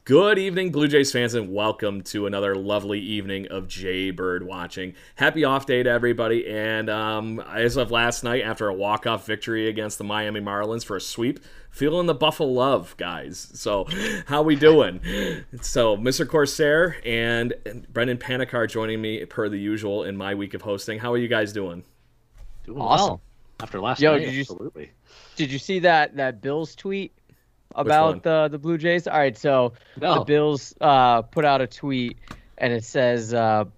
Good evening, Blue Jays fans, and welcome to another lovely evening of Jaybird watching. Happy off day to everybody, and as of last night, after a walk-off victory against the Miami Marlins for a sweep, feeling the Buffalo love, guys. So, how we doing? So, Mr. Corsair and Brendan Panikar joining me per the usual in my week of hosting. How are you guys doing? Doing awesome. After last night, absolutely. Did you see that Bills tweet about the Blue Jays? All right, so the Bills put out a tweet, and it says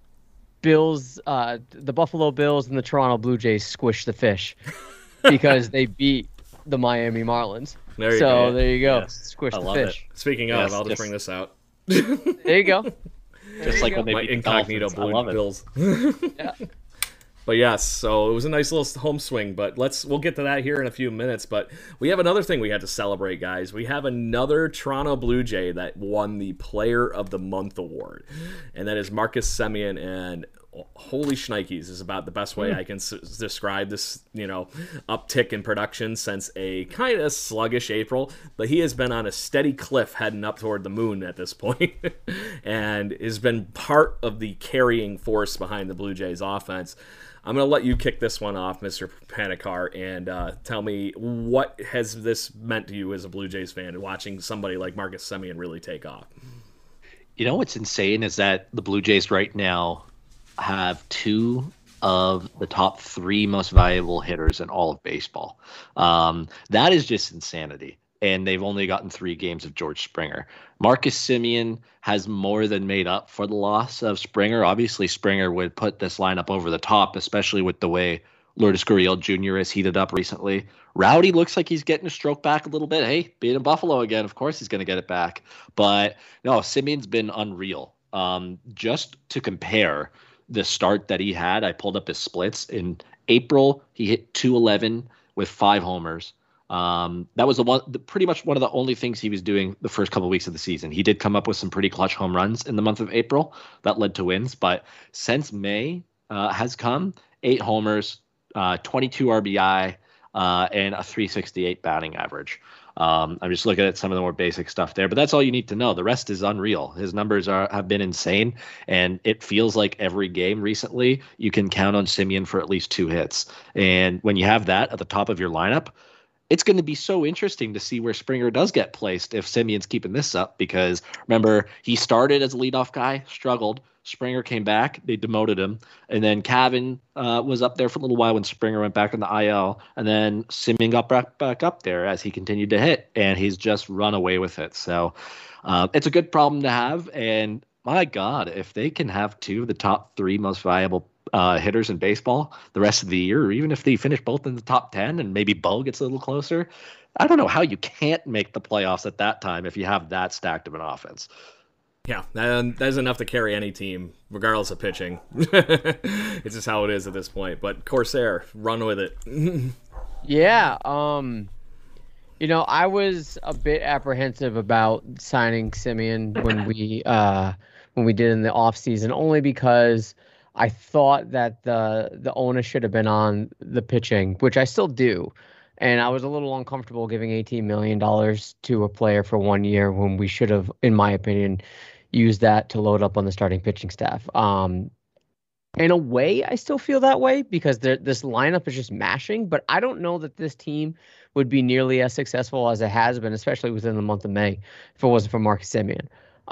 Bills, the Buffalo Bills and the Toronto Blue Jays squish the fish because they beat the Miami Marlins. There you go. Yes. Squish the fish. Speaking of, I'll just bring this out. There you go. Just like when they beat incognito Blue Bills. Yeah. But yes, so it was a nice little home swing, but we'll get to that here in a few minutes. But we have another thing we had to celebrate, guys. We have another Toronto Blue Jay that won the Player of the Month award, and that is Marcus Semien. And holy shnikes is about the best way I can describe this, uptick in production since a kind of sluggish April. But he has been on a steady cliff heading up toward the moon at this point and has been part of the carrying force behind the Blue Jays offense. I'm going to let you kick this one off, Mr. Panikar, and tell me, what has this meant to you as a Blue Jays fan, watching somebody like Marcus Semien really take off? You know what's insane is that the Blue Jays right now have two of the top three most valuable hitters in all of baseball. That is just insanity. And they've only gotten 3 games of George Springer. Marcus Semien has more than made up for the loss of Springer. Obviously, Springer would put this lineup over the top, especially with the way Lourdes Gurriel Jr. has heated up recently. Rowdy looks like he's getting a stroke back a little bit. Hey, being in Buffalo again, of course he's going to get it back. But no, Semien's been unreal. Just to compare the start that he had, I pulled up his splits. In April, he hit .211 with 5 homers. That was pretty much one of the only things he was doing the first couple of weeks of the season. He did come up with some pretty clutch home runs in the month of April that led to wins. But since May has come, 8 homers, 22 RBI, and a .368 batting average. I'm just looking at some of the more basic stuff there, but that's all you need to know. The rest is unreal. His numbers have been insane, and it feels like every game recently you can count on Semien for at least 2 hits. And when you have that at the top of your lineup, it's going to be so interesting to see where Springer does get placed if Semien's keeping this up, because remember, he started as a leadoff guy, struggled. Springer came back, they demoted him, and then Cavan was up there for a little while when Springer went back on the IL, and then Semien got back up there as he continued to hit, and he's just run away with it. So it's a good problem to have, and my God, if they can have 2 of the top 3 most valuable hitters in baseball the rest of the year, or even if they finish both in the top 10 and maybe Bo gets a little closer, I don't know how you can't make the playoffs at that time if you have that stacked of an offense. Yeah, that's enough to carry any team, regardless of pitching. It's just how it is at this point. But Corsair, run with it. Yeah, I was a bit apprehensive about signing Semien when we did in the offseason, only because I thought that the onus should have been on the pitching, which I still do. And I was a little uncomfortable giving $18 million to a player for 1 year when we should have, in my opinion, used that to load up on the starting pitching staff. In a way, I still feel that way because this lineup is just mashing, but I don't know that this team would be nearly as successful as it has been, especially within the month of May, if it wasn't for Marcus Semien.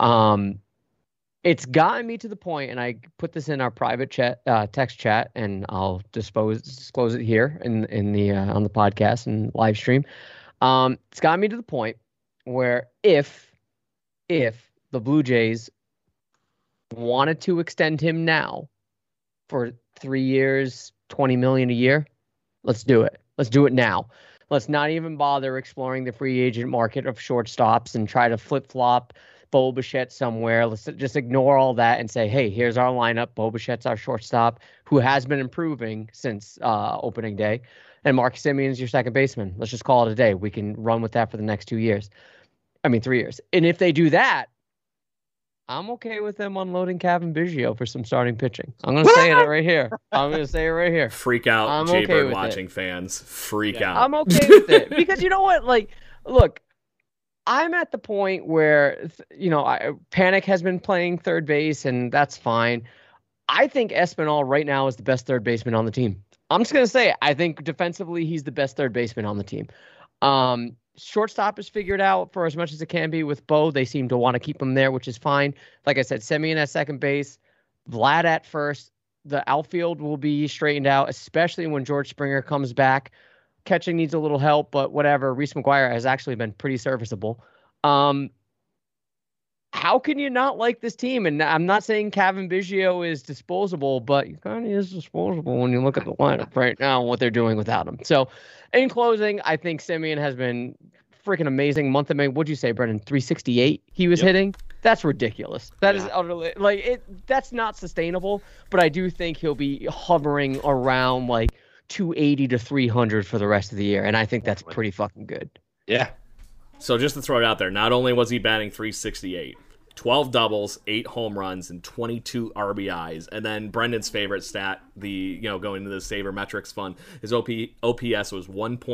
It's gotten me to the point, and I put this in our private chat, text chat, and I'll disclose it here in the on the podcast and live stream. It's gotten me to the point where if the Blue Jays wanted to extend him now for 3 years, $20 million a year, let's do it. Let's do it now. Let's not even bother exploring the free agent market of shortstops and try to flip-flop Bo Bichette somewhere. Let's just ignore all that and say, hey, here's our lineup. Bo Bichette's our shortstop, who has been improving since opening day. And Marcus Semien is your second baseman. Let's just call it a day. We can run with that for the next 3 years. And if they do that, I'm okay with them unloading Cavan Biggio for some starting pitching. I'm going to say it right here. Freak out, Jaybird watching fans. Freak out. I'm okay with it. Because you know what? Look, I'm at the point where, Panic has been playing third base, and that's fine. I think Espinal right now is the best third baseman on the team. I'm just going to say, I think defensively, he's the best third baseman on the team. Shortstop is figured out for as much as it can be with Bo. They seem to want to keep him there, which is fine. Like I said, Semien at second base, Vlad at first. The outfield will be straightened out, especially when George Springer comes back. Catching needs a little help, but whatever. Reese McGuire has actually been pretty serviceable. How can you not like this team? And I'm not saying Kevin Biggio is disposable, but he kind of is disposable when you look at the lineup right now and what they're doing without him. So, in closing, I think Semien has been freaking amazing. Month of May, what'd you say, Brendan? 368 he was hitting? That's ridiculous. That is utterly, that's not sustainable, but I do think he'll be hovering around 280 to 300 for the rest of the year, and I think that's pretty fucking good. Yeah. So just to throw it out there, not only was he batting 368, 12 doubles, 8 home runs, and 22 RBIs. And then Brendan's favorite stat, going into the Sabermetrics fund, his OPS was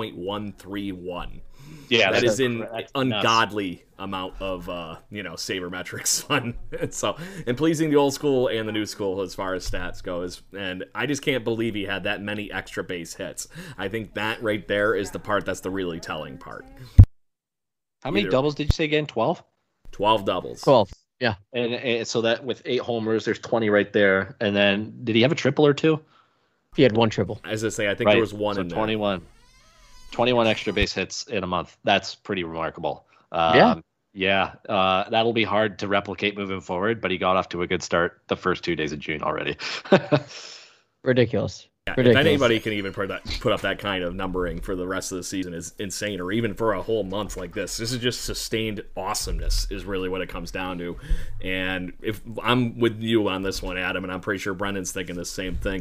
1.131. Yeah, that is an ungodly amount of Sabermetrics fun. And pleasing the old school and the new school as far as stats goes. And I just can't believe he had that many extra base hits. I think that right there is the part that's the really telling part. How many doubles did you say again? 12? 12 doubles. 12, yeah. And so that with 8 homers, there's 20 right there. And then, did he have a triple or two? He had 1 triple. As I say, I think there was one in there. 21 extra base hits in a month. That's pretty remarkable. Yeah, that'll be hard to replicate moving forward, but he got off to a good start the first 2 days of June already. Ridiculous. Yeah, if anybody can even put up that kind of numbering for the rest of the season is insane, or even for a whole month like this. This is just sustained awesomeness is really what it comes down to. And if I'm with you on this one, Adam, and I'm pretty sure Brendan's thinking the same thing,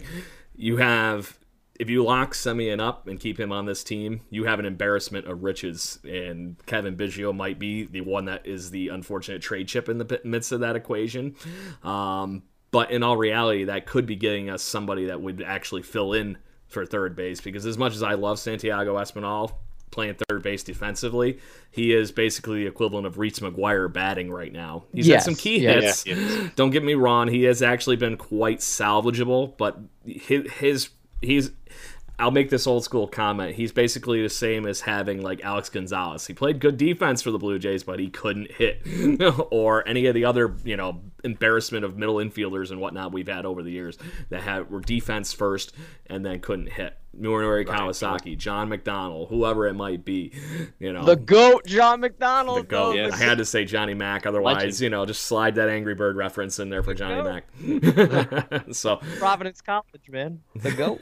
if you lock Semien up and keep him on this team, you have an embarrassment of riches, and Kevin Biggio might be the one that is the unfortunate trade chip in the midst of that equation. But in all reality, that could be getting us somebody that would actually fill in for third base, because as much as I love Santiago Espinal playing third base defensively, he is basically the equivalent of Reese McGuire batting right now. He's had some key hits. Yeah. Don't get me wrong. He has actually been quite salvageable, but he's I'll make this old school comment. He's basically the same as having Alex Gonzalez. He played good defense for the Blue Jays, but he couldn't hit. Or any of the other, embarrassment of middle infielders and whatnot we've had over the years that were defense first and then couldn't hit. Nori Kawasaki, John McDonald, whoever it might be. The GOAT, John McDonald. The GOAT. Yes. I had to say Johnny Mac, otherwise, just slide that Angry Bird reference in there for Johnny Mac. So Providence College, man. The GOAT.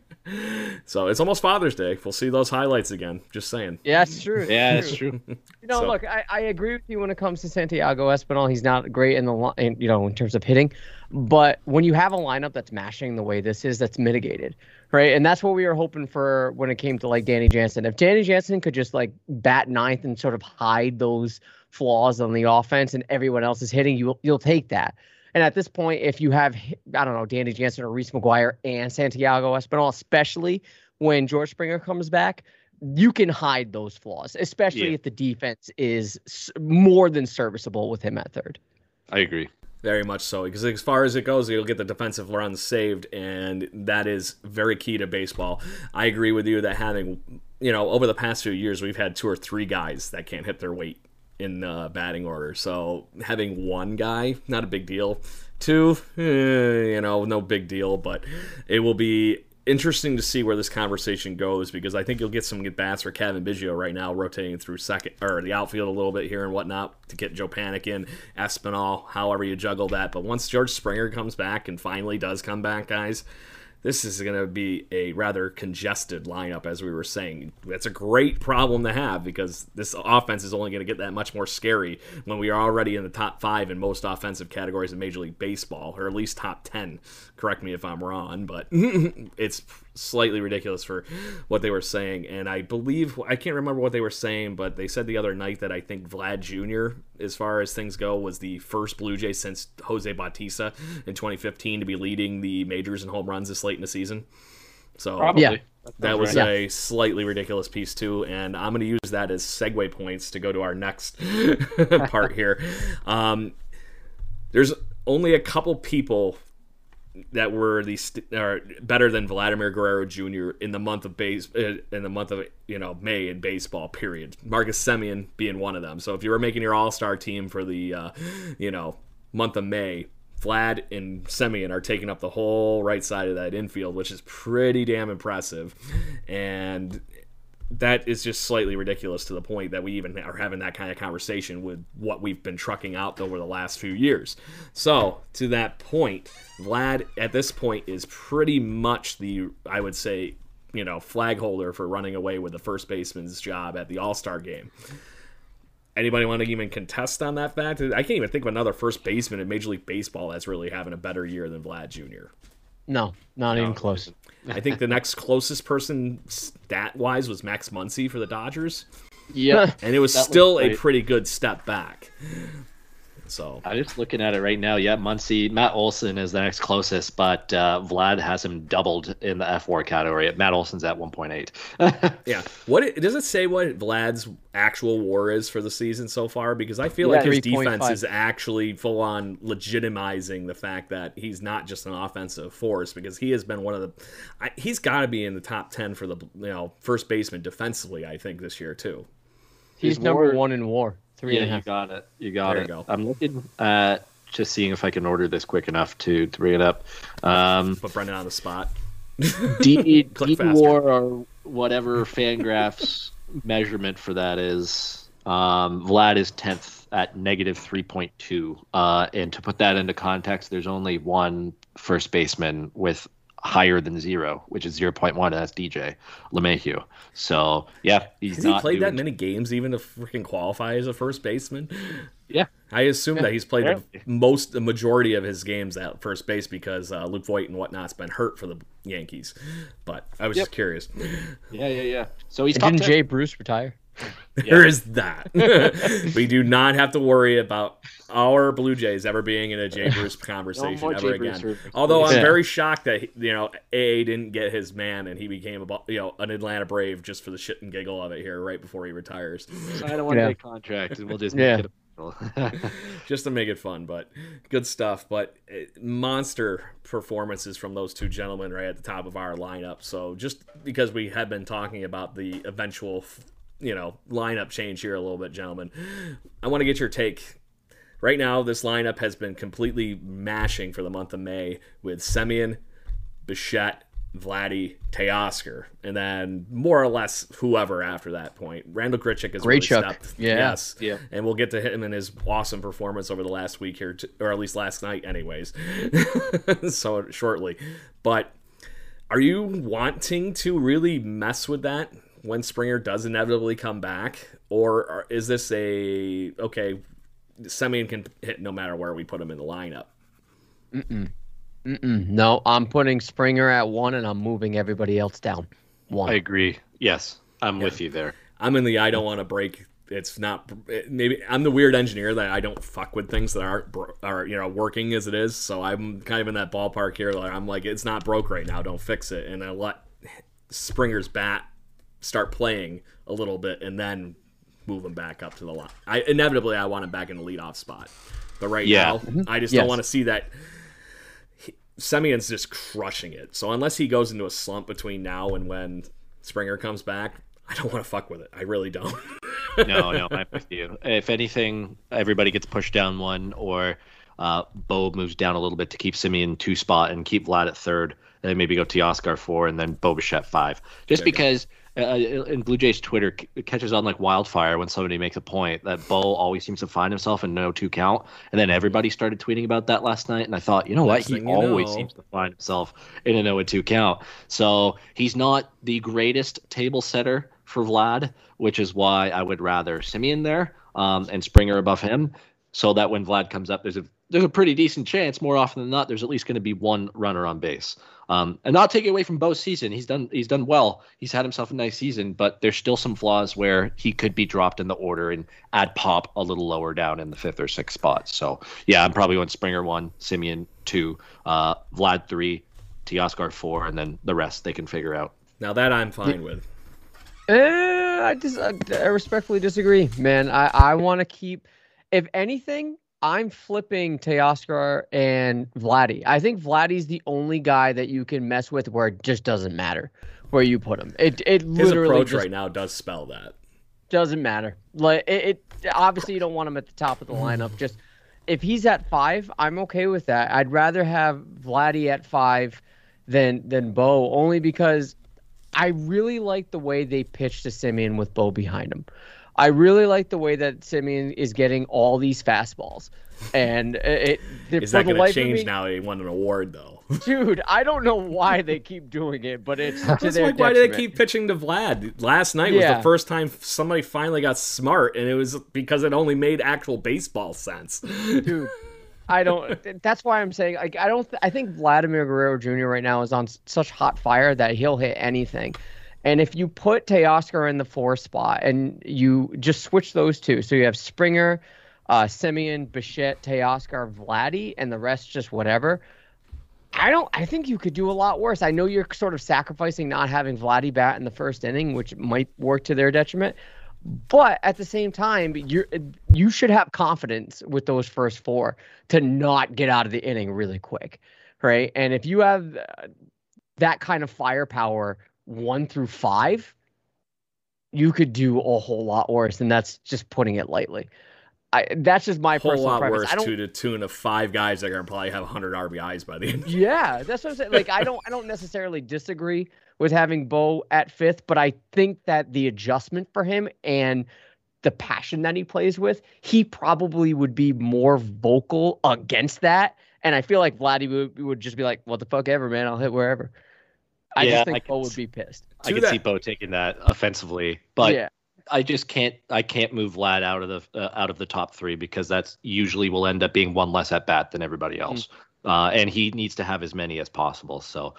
So it's almost Father's Day. We'll see those highlights again. Just saying. Yeah, it's true. It's true. Look, I agree with you when it comes to Santiago Espinal. He's not great in terms of hitting, but when you have a lineup that's mashing the way this is, that's mitigated, right? And that's what we were hoping for when it came to Danny Jansen. If Danny Jansen could just bat ninth and sort of hide those flaws on the offense, and everyone else is hitting, you'll take that. And at this point, if you have, Danny Jansen or Reese McGuire and Santiago Espinal, especially when George Springer comes back, you can hide those flaws, especially if the defense is more than serviceable with him at third. I agree. Very much so, because as far as it goes, you'll get the defensive runs saved, and that is very key to baseball. I agree with you that having, over the past few years, we've had 2 or 3 guys that can't hit their weight in batting order. So having 1 guy, not a big deal. 2, no big deal, but it will be interesting to see where this conversation goes, because I think you'll get some good bats for Kevin Biggio right now, rotating through second or the outfield a little bit here and whatnot to get Joe Panik in, Espinal, however you juggle that. But once George Springer comes back, and finally does come back, guys, this is going to be a rather congested lineup, as we were saying. That's a great problem to have, because this offense is only going to get that much more scary when we are already in the top 5 in most offensive categories in Major League Baseball, or at least top 10. Correct me if I'm wrong, but it's slightly ridiculous for what they were saying. And I believe, I can't remember what they were saying, but they said the other night that I think Vlad Jr., as far as things go, was the first Blue Jay since Jose Bautista in 2015 to be leading the majors in home runs this late in the season. So probably. That was right. a slightly ridiculous piece too, and I'm going to use that as segue points to go to our next part here. There's only a couple people that were better than Vladimir Guerrero Jr. in the month of May in baseball. Period. Marcus Semien being one of them. So if you were making your All-Star team for the month of May, Vlad and Semien are taking up the whole right side of that infield, which is pretty damn impressive. And that is just slightly ridiculous to the point that we even are having that kind of conversation with what we've been trucking out over the last few years. So, to that point, Vlad at this point is pretty much I would say, flag holder for running away with the first baseman's job at the All-Star game. Anybody want to even contest on that fact? I can't even think of another first baseman in Major League Baseball that's really having a better year than Vlad Jr. No, not even close. I think the next closest person stat-wise was Max Muncy for the Dodgers. Yeah. And it was still a pretty good step back. So I'm just looking at it right now. Yeah, Muncy, Matt Olson is the next closest, but Vlad has him doubled in the F4 category. Matt Olson's at 1.8. Yeah. Does it say what Vlad's actual WAR is for the season so far? Because I feel like his 3.5. defense is actually full on legitimizing the fact that he's not just an offensive force, because he has been one of the. He's got to be in the top 10 for the first baseman defensively, I think, this year too. He's number one in WAR. 3.5. You got it. You got There it. you go. I'm looking at just seeing if I can order this quick enough to bring it up. Put Brendan on the spot. D Click faster. WAR or whatever Fangraphs measurement for that is. Vlad is 10th at negative 3.2. And to put that into context, there's only one first baseman with higher than 0, which is 0.1. That's DJ LeMahieu. So yeah, Has he played that many games even to freaking qualify as a first baseman? Yeah, I assume that he's played the majority of his games at first base because Luke Voigt and whatnot's been hurt for the Yankees. But I was just curious. Yeah. So he's Didn't top 10. Jay Bruce retire? There is that. We do not have to worry about our Blue Jays ever being in a Jay Bruce conversation more ever Jay Bruce again. references. Although I'm Yeah. very shocked that AA didn't get his man and he became an Atlanta Brave just for the shit and giggle of it here right before he retires, I don't want to Yeah. make contract, and we'll just Yeah. make it official. just to make it fun. But good stuff. But monster performances from those two gentlemen right at the top of our lineup. So just because we had been talking about the eventual lineup change here a little bit, gentlemen, I want to get your take. Right now, this lineup has been completely mashing for the month of May with Semien, Bichette, Vladdy, Teoscar, and then more or less whoever after that point. Randall Grichuk has really Grichuk, stepped. yeah. Yes. Yeah. And we'll get to him and his awesome performance over the last week here, or at least last night anyways. So shortly. But are you wanting to really mess with that when Springer does inevitably come back? Or is this Semien can hit no matter where we put him in the lineup? No, I'm putting Springer at 1, and I'm moving everybody else down 1. I agree. Yes, I'm with you there. I'm in the I don't want to break. It's not. Maybe I'm the weird engineer that I don't fuck with things that aren't working as it is. So I'm kind of in that ballpark here. Like I'm like, it's not broke right now. Don't fix it. And I let Springer's bat start playing a little bit, and then move him back up to the line. Inevitably I want him back in the leadoff spot. But right now, I just don't want to see that. Semien's just crushing it. So unless he goes into a slump between now and when Springer comes back, I don't want to fuck with it. I really don't. No, I'm with you. If anything, everybody gets pushed down 1, or Bo moves down a little bit to keep Semien 2 spot and keep Vlad at 3rd, and then maybe go Teoscar 4 and then Bo Bichette 5. Just because in Blue Jays Twitter, it catches on like wildfire when somebody makes a point that Bo always seems to find himself in no 2 count, and then everybody started tweeting about that last night, and I thought, you know what, he always seems to find himself in a no 2 count. So he's not the greatest table setter for Vlad, which is why I would rather Semien there and Springer above him, so that when Vlad comes up, there's a pretty decent chance, more often than not, there's at least going to be one runner on base. And not taking away from Bo's season, he's done well. He's had himself a nice season, but there's still some flaws where he could be dropped in the order and add pop a little lower down in the 5th or 6th spot. So yeah, I'm probably going Springer 1, Semien 2, Vlad 3, Teoscar 4, and then the rest they can figure out. Now that I'm fine with. I respectfully disagree, man. I want to keep, if anything, I'm flipping Teoscar and Vladdy. I think Vladdy's the only guy that you can mess with where it just doesn't matter where you put him. It His literally approach just right now does spell that. doesn't matter. Like it obviously you don't want him at the top of the lineup. Just if he's at 5, I'm okay with that. I'd rather have Vladdy at 5 than Bo, only because I really like the way they pitched to Semien with Bo behind him. I really like the way that Semien is getting all these fastballs. And is that going to change now? He won an award, though. Dude, I don't know why they keep doing it, but it's to That's their like, why do they detriment. keep pitching to Vlad? Last night was the first time somebody finally got smart, and it was because it only made actual baseball sense. Dude, that's why I'm saying, like, I think Vladimir Guerrero Jr. right now is on such hot fire that he'll hit anything. And if you put Teoscar in the 4 spot and you just switch those two, so you have Springer, Semien, Bichette, Teoscar, Vladdy, and the rest just whatever. I think you could do a lot worse. I know you're sort of sacrificing not having Vladdy bat in the first inning, which might work to their detriment. But at the same time, you should have confidence with those first 4 to not get out of the inning really quick, right? And if you have that kind of firepower 1 through 5, you could do a whole lot worse, and that's just putting it lightly. That's just my personal preference. Whole lot worse to the tune of 5 guys that are going to probably have 100 RBIs by the end. Yeah, that's what I'm saying. Like, I don't necessarily disagree with having Bo at 5th, but I think that the adjustment for him and the passion that he plays with, he probably would be more vocal against that. And I feel like Vladdy would just be like, what the fuck ever, man. I'll hit wherever. I just think Bo would be pissed. I could see Bo taking that offensively, but yeah. I can't move Vlad out of the top 3 because that's usually will end up being one less at bat than everybody else. And he needs to have as many as possible. So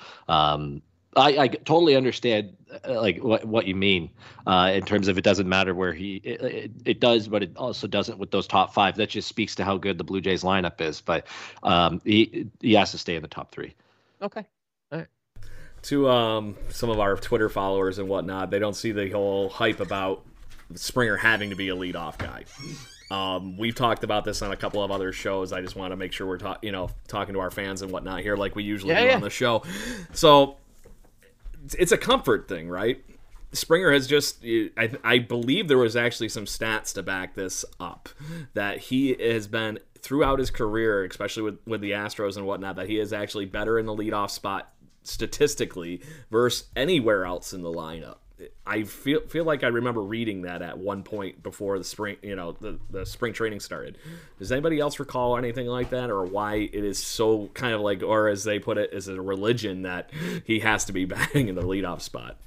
I totally understand like what you mean in terms of it doesn't matter where it does, but it also doesn't with those top 5. That just speaks to how good the Blue Jays lineup is. But he has to stay in the top 3. Okay. All right. To some of our Twitter followers and whatnot, they don't see the whole hype about Springer having to be a leadoff guy. We've talked about this on a couple of other shows. I just want to make sure we're talking to our fans and whatnot here, like we usually do on the show. So it's a comfort thing, right? Springer has just, I believe there was actually some stats to back this up, that he has been throughout his career, especially with the Astros and whatnot, that he is actually better in the leadoff spot statistically versus anywhere else in the lineup. I feel like I remember reading that at one point before the spring, the spring training started. Does anybody else recall anything like that, or why it is so kind of like, or as they put it, is it a religion that he has to be batting in the leadoff spot?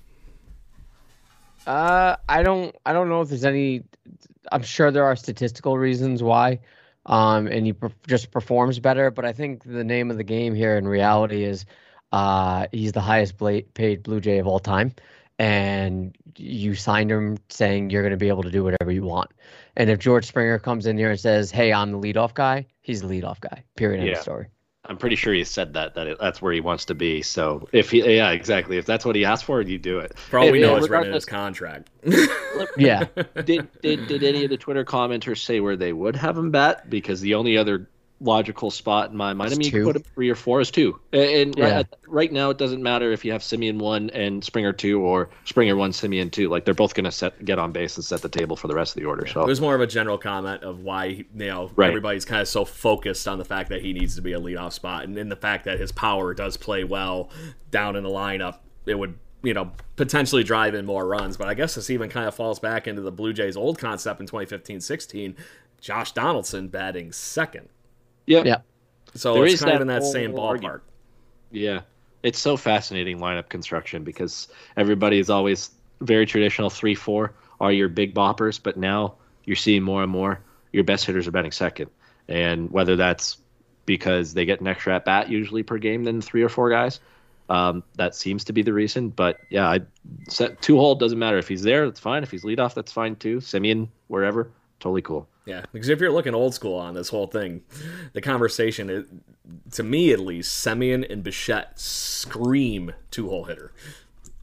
I don't know if there's any. I'm sure there are statistical reasons why, and he just performs better. But I think the name of the game here in reality is, he's the highest paid Blue Jay of all time. And you signed him saying you're going to be able to do whatever you want. And if George Springer comes in here and says, hey, I'm the leadoff guy, he's the leadoff guy. Period. End of story. I'm pretty sure he said that's where he wants to be. So exactly. If that's what he asked for, you do it. For all we know, it's written in his contract. Yeah. Did any of the Twitter commenters say where they would have him bat? Because the only other logical spot in my mind, you could put him 3 or 4 as 2. And right now, it doesn't matter if you have Semien 1 and Springer 2 or Springer 1, Semien 2. Like, they're both going to get on base and set the table for the rest of the order. So it was more of a general comment of why everybody's kind of so focused on the fact that he needs to be a leadoff spot, and in the fact that his power does play well down in the lineup. It would potentially drive in more runs. But I guess this even kind of falls back into the Blue Jays' old concept in 2015-16, Josh Donaldson batting second. Yeah. So there it's kind of in that same ballpark. Argument. Yeah. It's so fascinating lineup construction because everybody is always very traditional 3-4 are your big boppers, but now you're seeing more and more your best hitters are batting second. And whether that's because they get an extra at bat usually per game than 3 or 4 guys, that seems to be the reason. But yeah, 2-hole doesn't matter. If he's there, that's fine. If he's leadoff, that's fine too. Semien, wherever, totally cool. Yeah, because if you're looking old school on this whole thing, the conversation, to me at least, Semien and Bichette scream 2-hole hitter.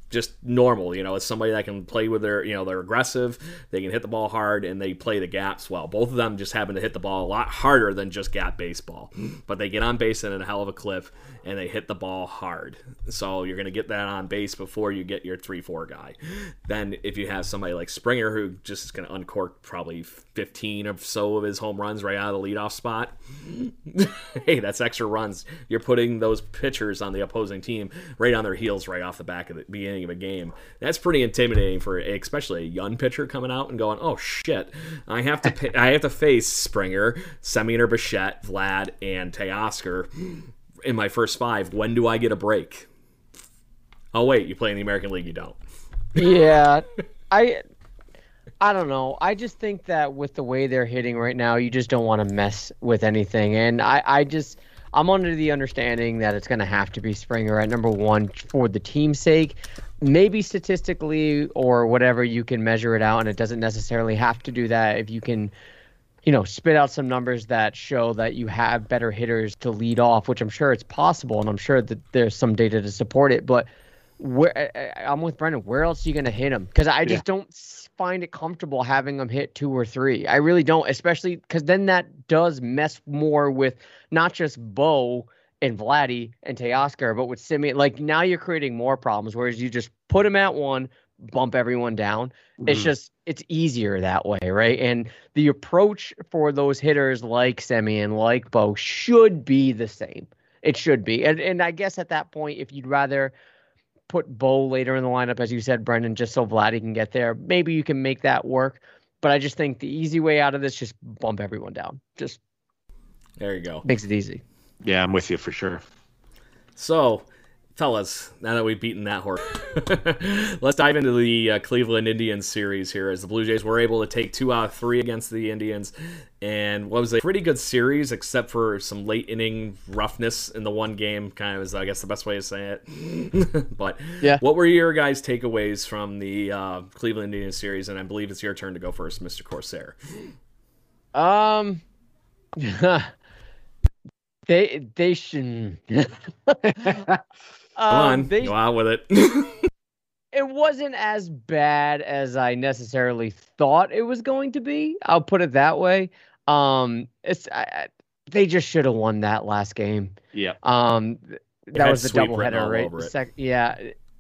just normal. It's somebody that can play with their, they're aggressive, they can hit the ball hard, and they play the gaps well. Both of them just happen to hit the ball a lot harder than just gap baseball, but they get on base in a hell of a clip, and they hit the ball hard. So you're going to get that on base before you get your 3-4 guy. Then if you have somebody like Springer, who just is going to uncork probably 15 or so of his home runs right out of the leadoff spot, hey, that's extra runs. You're putting those pitchers on the opposing team right on their heels right off the back of the beginning of a game. That's pretty intimidating for especially a young pitcher coming out and going, oh shit, I have to face Springer, Semien, Bichette, Vlad, and Teoscar in my first 5. When do I get a break? Oh wait, you play in the American League, you don't. Yeah, I don't know. I just think that with the way they're hitting right now, you just don't want to mess with anything. And I'm under the understanding that it's going to have to be Springer at number 1 for the team's sake. Maybe statistically or whatever, you can measure it out, and it doesn't necessarily have to do that. If you can, spit out some numbers that show that you have better hitters to lead off, which I'm sure it's possible, and I'm sure that there's some data to support it. But I'm with Brendan. Where else are you going to hit him? Because I just don't find it comfortable having him hit 2 or 3. I really don't, especially because then that does mess more with not just Bo and Vladdy and Teoscar, but with Semien. Like, now you're creating more problems, whereas you just put him at 1, bump everyone down. It's easier that way, right? And the approach for those hitters like Semien, like Bo, should be the same. It should be. And I guess at that point, if you'd rather put Bo later in the lineup, as you said, Brendan, just so Vladdy can get there, maybe you can make that work. But I just think the easy way out of this, just bump everyone down. Just there you go. Makes it easy. Yeah, I'm with you for sure. So, fellas, now that we've beaten that horse, let's dive into the Cleveland Indians series here, as the Blue Jays were able to take 2 out of 3 against the Indians, and what was a pretty good series, except for some late inning roughness in the one game, kind of is, I guess, the best way to say it. But yeah, what were your guys' takeaways from the Cleveland Indians series? And I believe it's your turn to go first, Mr. Corsair. They should. Come on, go out with it. It wasn't as bad as I necessarily thought it was going to be. I'll put it that way. They just should have won that last game. Yeah. That was the doubleheader, right? Yeah.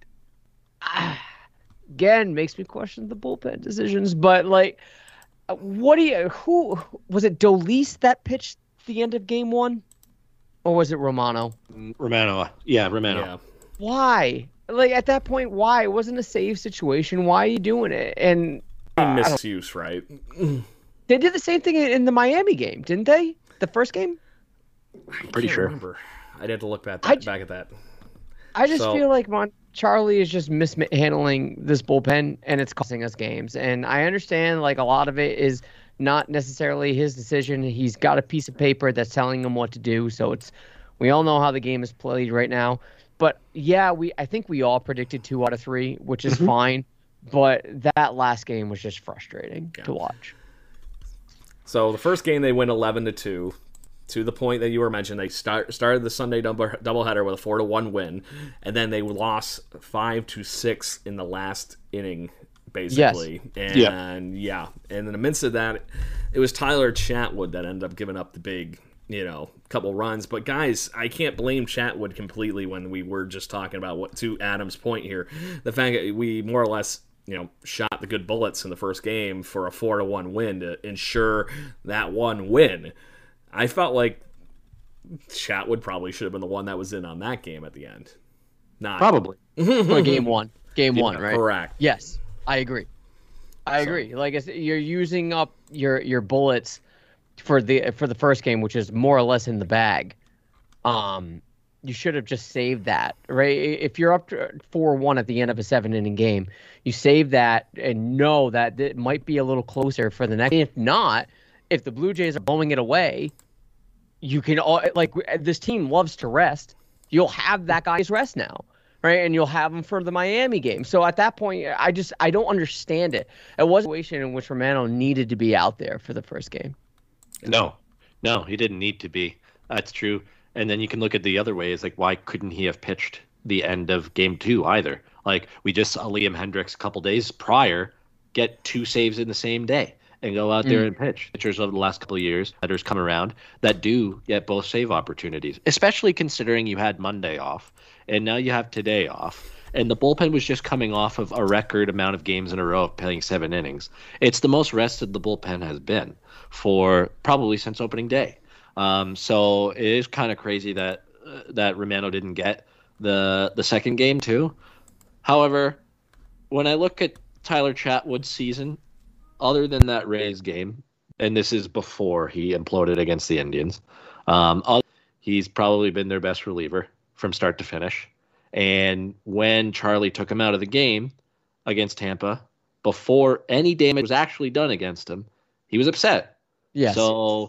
Again, makes me question the bullpen decisions. But like, who was it? Dolis that pitched the end of game 1? Or was it Romano? Romano. Yeah, Romano. Yeah. Why? Like, at that point, why? It wasn't a save situation. Why are you doing it? And misuse, right? They did the same thing in the Miami game, didn't they? The first game? I'm pretty sure. Remember. I'd have to look back at that. I just feel like Charlie is just mishandling this bullpen, and it's costing us games. And I understand, like, a lot of it is not necessarily his decision. He's got a piece of paper that's telling him what to do. So we all know how the game is played right now. But yeah, I think we all predicted 2 out of 3, which is fine. But that last game was just frustrating to watch. So the first game they win 11-2. To the point that you were mentioning, they started the Sunday doubleheader with a 4-1 win, and then they lost 5-6 in the last inning, basically. Yes. And and in the midst of that, it was Tyler Chatwood that ended up giving up the big, couple runs. But guys, I can't blame Chatwood completely when we were just talking about to Adam's point here, the fact that we more or less shot the good bullets in the first game for a 4-1 win to ensure that one win. I felt like Chatwood probably should have been the one that was in on that game at the end. Not probably. For game one, right? Correct. Yes, I agree. I agree. Like I said, you're using up your bullets for the first game, which is more or less in the bag. You should have just saved that, right? If you're up 4-1 at the end of a 7-inning game, you save that and know that it might be a little closer for the next. If not, if the Blue Jays are blowing it away, you can this team loves to rest. You'll have that guy's rest now, right? And you'll have him for the Miami game. So at that point, I don't understand it. It was a situation in which Romano needed to be out there for the first game. No, he didn't need to be. That's true. And then you can look at the other way. It's like, why couldn't he have pitched the end of game 2 either? Like we just saw Liam Hendricks a couple days prior get 2 saves in the same day and go out there and pitch. Pitchers over the last couple of years that has come around that do get both save opportunities, especially considering you had Monday off and now you have today off. And the bullpen was just coming off of a record amount of games in a row of playing 7 innings. It's the most rested the bullpen has been for probably since opening day. So it is kind of crazy that Romano didn't get the second game too. However, when I look at Tyler Chatwood's season, other than that Rays game, and this is before he imploded against the Indians, he's probably been their best reliever from start to finish. And when Charlie took him out of the game against Tampa, before any damage was actually done against him, he was upset. Yes. So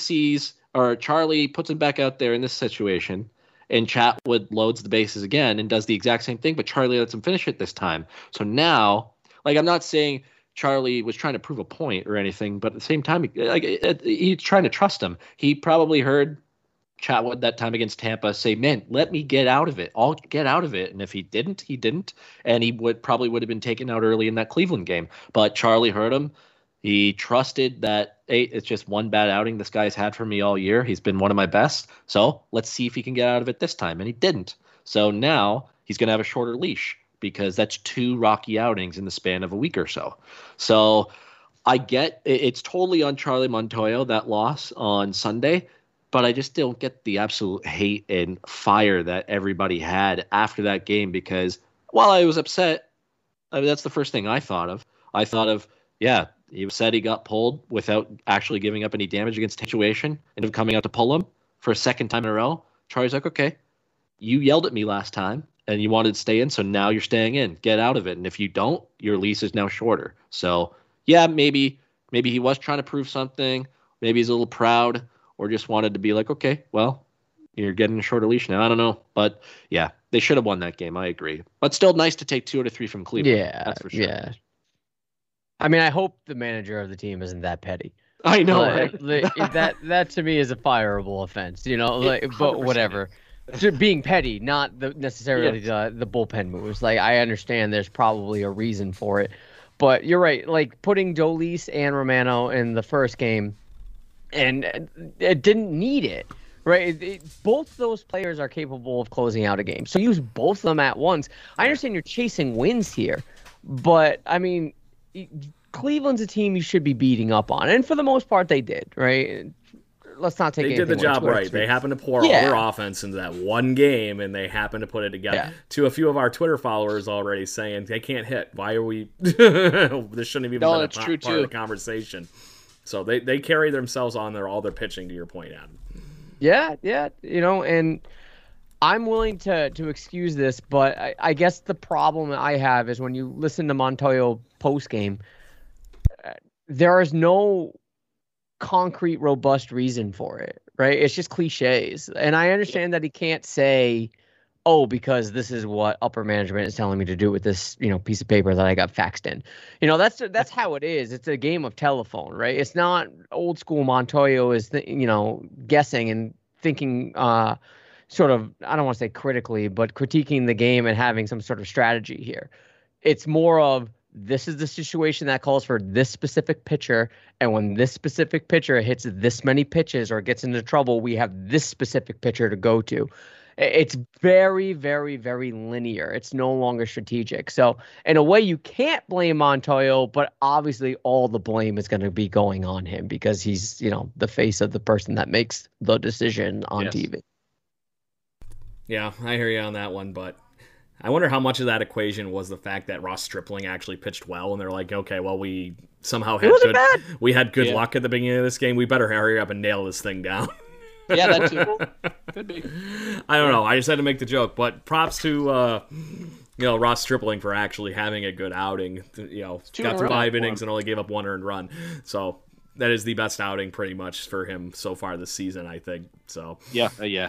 Charlie puts him back out there in this situation, and Chatwood loads the bases again and does the exact same thing, but Charlie lets him finish it this time. So now, like, I'm not saying Charlie was trying to prove a point or anything, but at the same time, he's trying to trust him. He probably heard Chatwood that time against Tampa say, man, let me get out of it. I'll get out of it. And if he didn't, he didn't. And he probably would have been taken out early in that Cleveland game. But Charlie heard him. He trusted that, hey, it's just one bad outing this guy's had for me all year. He's been one of my best. So let's see if he can get out of it this time. And he didn't. So now he's going to have a shorter leash because that's 2 rocky outings in the span of a week or so. So I get it's totally on Charlie Montoyo, that loss on Sunday. But I just don't get the absolute hate and fire that everybody had after that game because while I was upset, that's the first thing I thought of. I thought of, he said he got pulled without actually giving up any damage against the situation and coming out to pull him for a second time in a row. Charlie's like, okay, you yelled at me last time and you wanted to stay in, so now you're staying in. Get out of it. And if you don't, your lease is now shorter. So, maybe he was trying to prove something. Maybe he's a little proud. Or just wanted to be like, okay, well, you're getting a shorter leash now. I don't know. But, they should have won that game. I agree. But still nice to take 2 out of 3 from Cleveland. Yeah, that's for sure. Yeah. I mean, I hope the manager of the team isn't that petty. I know, that to me is a fireable offense, but whatever. Being petty, not necessarily the bullpen moves. Like, I understand there's probably a reason for it. But you're right. Like, putting Dolis and Romano in the first game, and it didn't need it, right? Both those players are capable of closing out a game. So use both of them at once. I understand you're chasing wins here, but, I mean, Cleveland's a team you should be beating up on. And for the most part, they did, right? Let's not take anything. They did the job right. They happened to pour all their offense into that one game, and they happened to put it together. Yeah. To a few of our Twitter followers already saying, they can't hit. Why are we... this shouldn't even been a part of the conversation. So they carry themselves on all their pitching, to your point, Adam. Yeah, and I'm willing to excuse this, but I guess the problem I have is when you listen to Montoyo post-game, there is no concrete, robust reason for it, right? It's just cliches. And I understand that he can't say, because this is what upper management is telling me to do with this, piece of paper that I got faxed in. That's how it is. It's a game of telephone, right? It's not old school Montoyo is, guessing and thinking sort of, I don't want to say critically, but critiquing the game and having some sort of strategy here. It's more of, this is the situation that calls for this specific pitcher, and when this specific pitcher hits this many pitches or gets into trouble, we have this specific pitcher to go to. It's very, very, very linear. It's no longer strategic. So in a way, you can't blame Montoyo, but obviously all the blame is going to be going on him because he's, the face of the person that makes the decision on TV. Yeah, I hear you on that one, but I wonder how much of that equation was the fact that Ross Stripling actually pitched well, and they're like, okay, well, we somehow had good luck at the beginning of this game. We better hurry up and nail this thing down. Yeah, that too. Could be. I don't know. I just had to make the joke, but props to Ross Stripling for actually having a good outing. Got through 5 innings and only gave up 1 earned run. So that is the best outing pretty much for him so far this season, I think. So yeah. You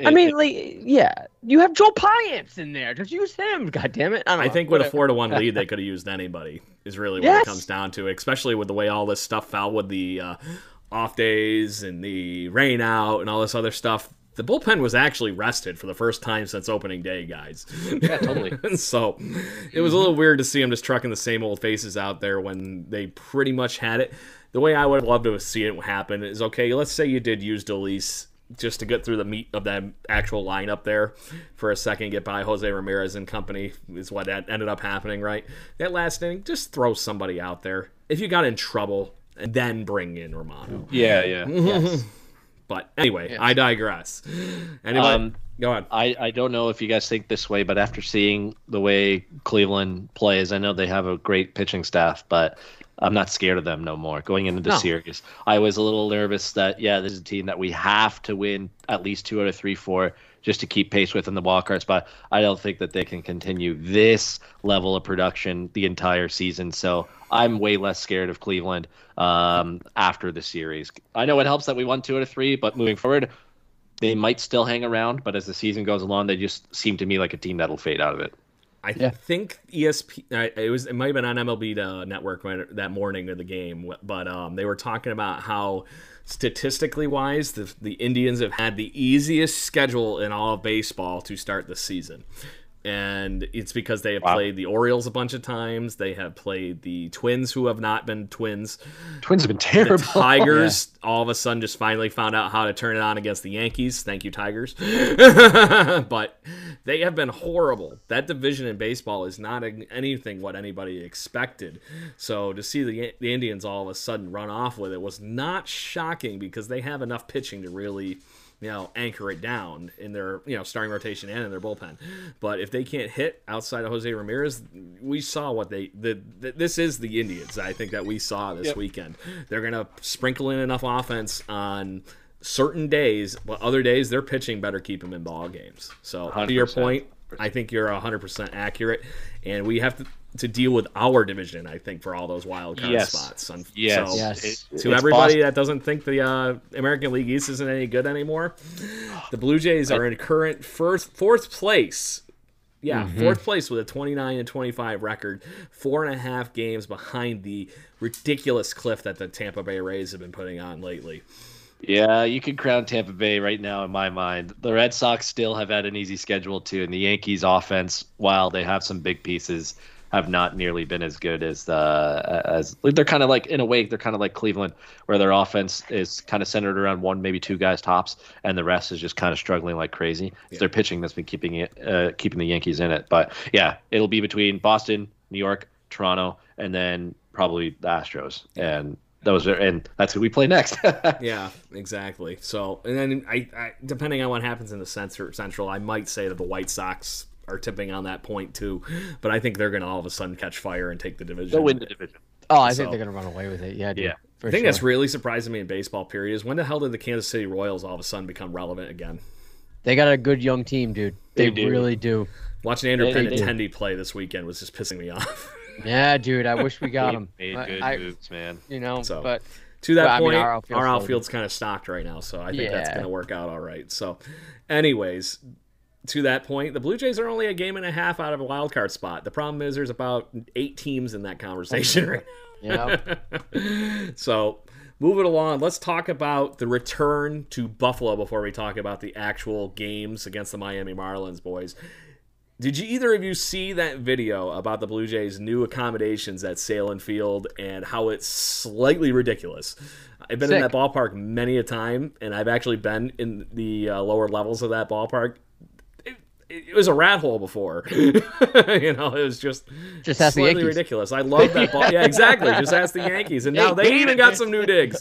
have Joe Payamps in there. Just use him. God damn it. I think with a 4-1 lead, they could have used anybody. Is really what it comes down to, especially with the way all this stuff fell with the off days and the rain out and all this other stuff. the bullpen was actually rested for the first time since opening day, guys. Yeah, totally. So it was a little weird to see them just trucking the same old faces out there when they pretty much had it. The way I would have loved to see it happen is, okay, let's say you did use Dolis just to get through the meat of that actual lineup there for a second, get by Jose Ramirez and company is what that ended up happening, right? That last inning, just throw somebody out there. If you got in trouble, and then bring in Romano. Yeah. Yes. But anyway, Yes. I digress. Anyway, go on. I don't know if you guys think this way, but after seeing the way Cleveland plays, I know they have a great pitching staff, but I'm not scared of them no more. Going into the series, I was a little nervous that, this is a team that we have to win at least 2 out of 3, 4 just to keep pace with in the wild card spot. I don't think that they can continue this level of production the entire season. So I'm way less scared of Cleveland after the series. I know it helps that we won 2 out of 3, but moving forward, they might still hang around. But as the season goes along, they just seem to me like a team that'll fade out of it. I think it might have been on MLB Network that morning of the game, but they were talking about how statistically wise the Indians have had the easiest schedule in all of baseball to start the season. And it's because they have played the Orioles a bunch of times. They have played the Twins, who have not been Twins. Twins have been terrible. The Tigers all of a sudden just finally found out how to turn it on against the Yankees. Thank you, Tigers. But they have been horrible. That division in baseball is not anything what anybody expected. So to see the Indians all of a sudden run off with it was not shocking because they have enough pitching to really anchor it down in their, starting rotation and in their bullpen. But if they can't hit outside of Jose Ramirez, we saw what this is the Indians, I think, that we saw this weekend. They're going to sprinkle in enough offense on certain days, but other days their pitching better keep them in ball games. So 100%. To your point, I think you're 100% accurate, and we have to deal with our division, I think, for all those wild card spots. Yes. To everybody that doesn't think the American League East isn't any good anymore, the Blue Jays are in current fourth place. Yeah, fourth place with a 29-25 record, 4.5 games behind the ridiculous cliff that the Tampa Bay Rays have been putting on lately. Yeah, you can crown Tampa Bay right now in my mind. The Red Sox still have had an easy schedule too, and the Yankees offense, while they have some big pieces, have not nearly been as good as they're kind of like, in a way, they're kind of like Cleveland, where their offense is kind of centered around 1, maybe 2 guys tops, and the rest is just kind of struggling like crazy. It's their pitching that's been keeping the Yankees in it. But yeah, it'll be between Boston, New York, Toronto, and then probably the Astros. And that's who we play next. Yeah, exactly. So, and then I depending on what happens in the Central, I might say that the White Sox are tipping on that point too, but I think they're going to all of a sudden catch fire and take the division. They'll win the division. Oh, I think they're going to run away with it. Yeah, dude. Yeah. I think that's really surprising me in baseball, period, is when the hell did the Kansas City Royals all of a sudden become relevant again? They got a good young team, dude. They really do. Watching Andrew Benintendi play this weekend was just pissing me off. Yeah, dude. I wish we got him. Made good moves, man. But to that point, our outfield's kind of stocked right now, so I think that's going to work out all right. So, anyways, to that point, the Blue Jays are only a game and a half out of a wild card spot. The problem is there's about 8 teams in that conversation right now. Yeah. So, moving along, let's talk about the return to Buffalo before we talk about the actual games against the Miami Marlins, boys. Did either of you see that video about the Blue Jays' new accommodations at Salem Field and how it's slightly ridiculous? I've been in that ballpark many a time, and I've actually been in the lower levels of that ballpark. It was a rat hole before. It was just ask the Yankees. Ridiculous. I love that ball. Yeah, exactly. Just ask the Yankees. And now they even got some new digs.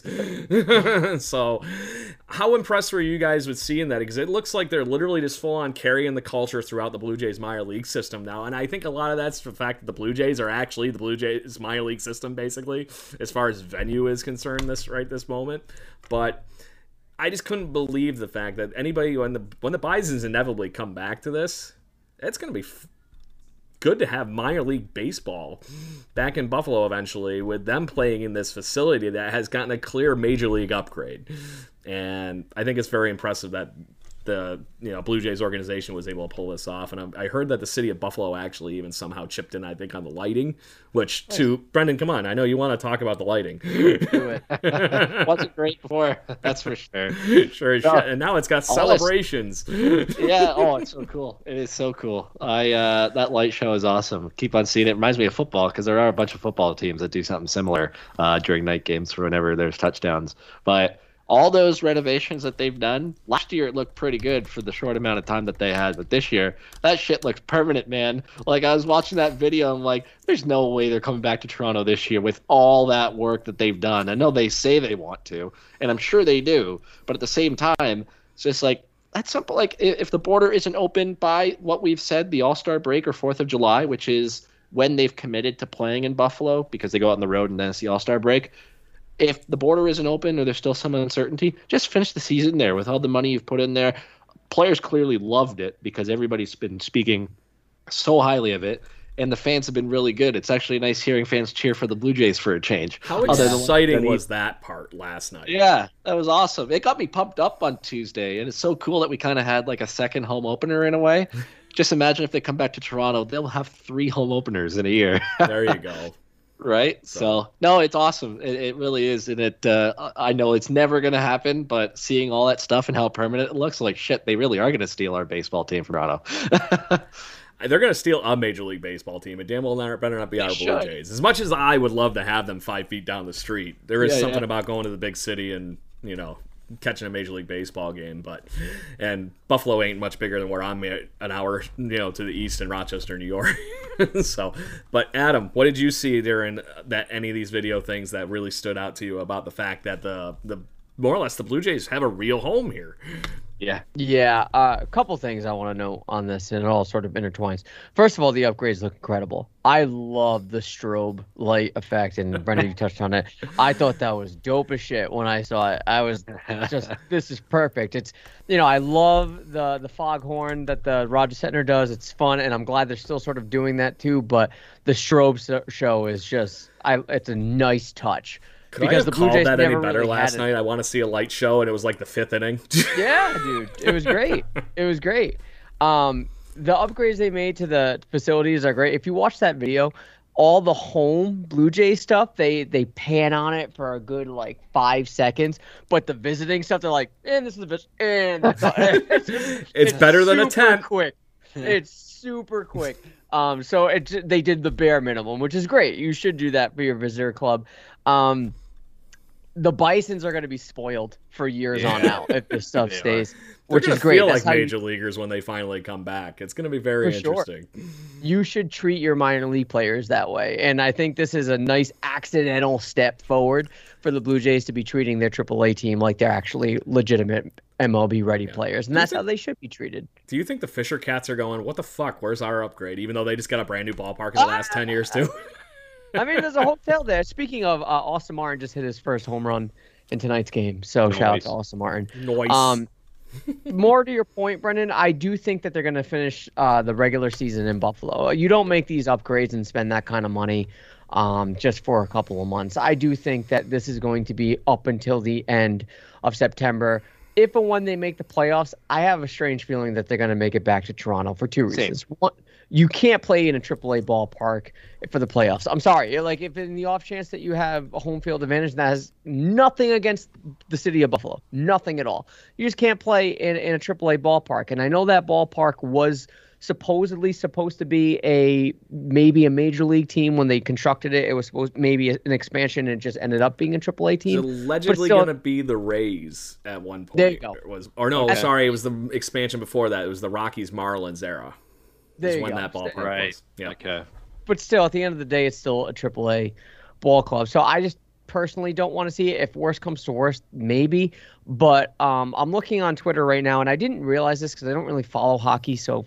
So how impressed were you guys with seeing that? Because it looks like they're literally just full on carrying the culture throughout the Blue Jays minor league system now. And I think a lot of that's the fact that the Blue Jays are actually the Blue Jays minor league system, basically, as far as venue is concerned this moment. But I just couldn't believe the fact that anybody, when the Bisons inevitably come back to this, it's going to be good to have minor league baseball back in Buffalo eventually, with them playing in this facility that has gotten a clear major league upgrade. And I think it's very impressive that the Blue Jays organization was able to pull this off. And I heard that the city of Buffalo actually even somehow chipped in, I think, on the lighting, which to Brendan, come on, I know you want to talk about the lighting. Do it. Wasn't great before, that's for sure. Sure as shit. And now it's got celebrations. Yeah. Oh, it's so cool. It is so cool. That light show is awesome. Keep on seeing it. Reminds me of football, because there are a bunch of football teams that do something similar during night games for whenever there's touchdowns. But all those renovations that they've done, last year it looked pretty good for the short amount of time that they had, but this year, that shit looks permanent, man. Like, I was watching that video, I'm like, there's no way they're coming back to Toronto this year with all that work that they've done. I know they say they want to, and I'm sure they do, but at the same time, it's just like, that's simple. Like, if the border isn't open by what we've said, the All-Star break or 4th of July, which is when they've committed to playing in Buffalo, because they go out on the road and then it's the All-Star break, if the border isn't open or there's still some uncertainty, just finish the season there with all the money you've put in there. Players clearly loved it because everybody's been speaking so highly of it, and the fans have been really good. It's actually nice hearing fans cheer for the Blue Jays for a change. How exciting was that part last night? Yeah, that was awesome. It got me pumped up on Tuesday, and it's so cool that we kind of had like a second home opener in a way. Just imagine if they come back to Toronto, they'll have 3 home openers in a year. There you go. Right. So no, it's awesome. It really is. And I know it's never going to happen, but seeing all that stuff and how permanent it looks, like, shit, they really are going to steal our baseball team from Toronto. They're going to steal a Major League Baseball team, and damn well better not be our Blue Jays. As much as I would love to have them 5 feet down the street, there is something about going to the big city and, catching a Major League Baseball game. And Buffalo ain't much bigger than where I'm at, an hour, to the east in Rochester, New York. But Adam, what did you see during any of these video things that really stood out to you about the fact that the more or less the Blue Jays have a real home here? Yeah. A couple things I want to know on this, and it all sort of intertwines. First of all, the upgrades look incredible. I love the strobe light effect, and Brendan, you touched on it. I thought that was dope as shit when I saw it. I was just, this is perfect. It's, I love the foghorn that the Roger Setner does. It's fun, and I'm glad they're still sort of doing that too. But the strobe show is just, it's a nice touch. Could I have called that any better last night? I want to see a light show, and it was like the 5th inning. Yeah, dude. It was great. It was great. The upgrades they made to the facilities are great. If you watch that video, all the home Blue Jay stuff, they pan on it for a good, 5 seconds. But the visiting stuff, they're like, and this is the visit, and that's all. It's better than a tent. Quick. It's super quick. So they did the bare minimum, which is great. You should do that for your visitor club. The Bisons are going to be spoiled for years on out if this stuff stays, which is great. Feel like major leaguers when they finally come back. It's going to be very interesting. Sure. You should treat your minor league players that way, and I think this is a nice accidental step forward for the Blue Jays to be treating their AAA team like they're actually legitimate MLB-ready players, and that's how they should be treated. Do you think the Fisher Cats are going, what the fuck, where's our upgrade, even though they just got a brand new ballpark in the last 10 years, too? I mean, there's a hotel there. Speaking of, Austin Martin just hit his first home run in tonight's game, so shout out to Austin Martin. Nice. More to your point, Brendan, I do think that they're going to finish the regular season in Buffalo. You don't make these upgrades and spend that kind of money just for a couple of months. I do think that this is going to be up until the end of September. If and when they make the playoffs, I have a strange feeling that they're going to make it back to Toronto for 2 reasons. One, you can't play in a AAA ballpark for the playoffs. I'm sorry. Like, if in the off chance that you have a home field advantage, that has nothing against the city of Buffalo. Nothing at all. You just can't play in a AAA ballpark. And I know that ballpark was supposedly supposed to be maybe a major league team when they constructed it. It was supposed maybe an expansion, and it just ended up being a AAA team. It's allegedly going to be the Rays at one point. There you go. Sorry, it was the expansion before that. It was the Rockies Marlins era. There you when go. That ballpark was. Yeah. Okay. But still, at the end of the day, it's still a AAA ball club. So I just personally don't want to see it. If worst comes to worst, maybe. But I'm looking on Twitter right now, and I didn't realize this because I don't really follow hockey. So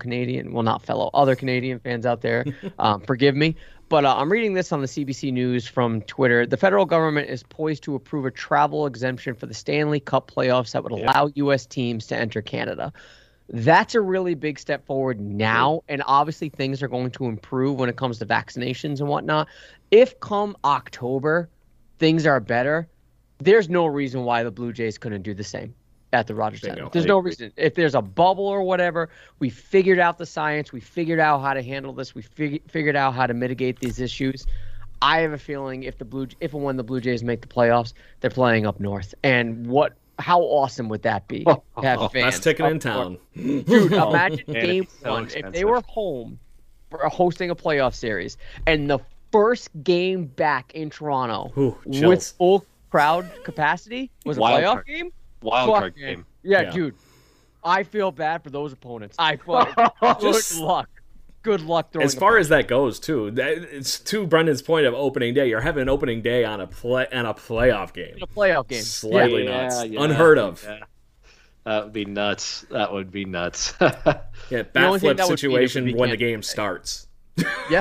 other Canadian fans out there, forgive me. But I'm reading this on the CBC News from Twitter. The federal government is poised to approve a travel exemption for the Stanley Cup playoffs that would allow U.S. teams to enter Canada. That's a really big step forward now, and obviously things are going to improve when it comes to vaccinations and whatnot. If come October things are better, there's no reason why the Blue Jays couldn't do the same. at the Rogers Bingo. Center. There's no reason. If there's a bubble or whatever, we figured out the science. We figured out how to handle this. We figured out how to mitigate these issues. I have a feeling if and when the Blue Jays make the playoffs, they're playing up north. And how awesome would that be? To have fans best ticket in town. Dude, imagine game so 1 expensive. if they were home for hosting a playoff series and the first game back in Toronto Ooh, with chills. full crowd capacity was a Wild playoff card. game. Wild Fuck, card man. game. Yeah, dude. I feel bad for those opponents. Good luck. Good luck throwing. As far as that goes, too, it's to Brendan's point of opening day. You're having an opening day on a playoff game. a playoff game. Slightly Yeah, nuts, yeah, unheard of. yeah. That would be nuts. Yeah, only thing bat that flip would beat it situation would be when the Canada game starts. Yeah.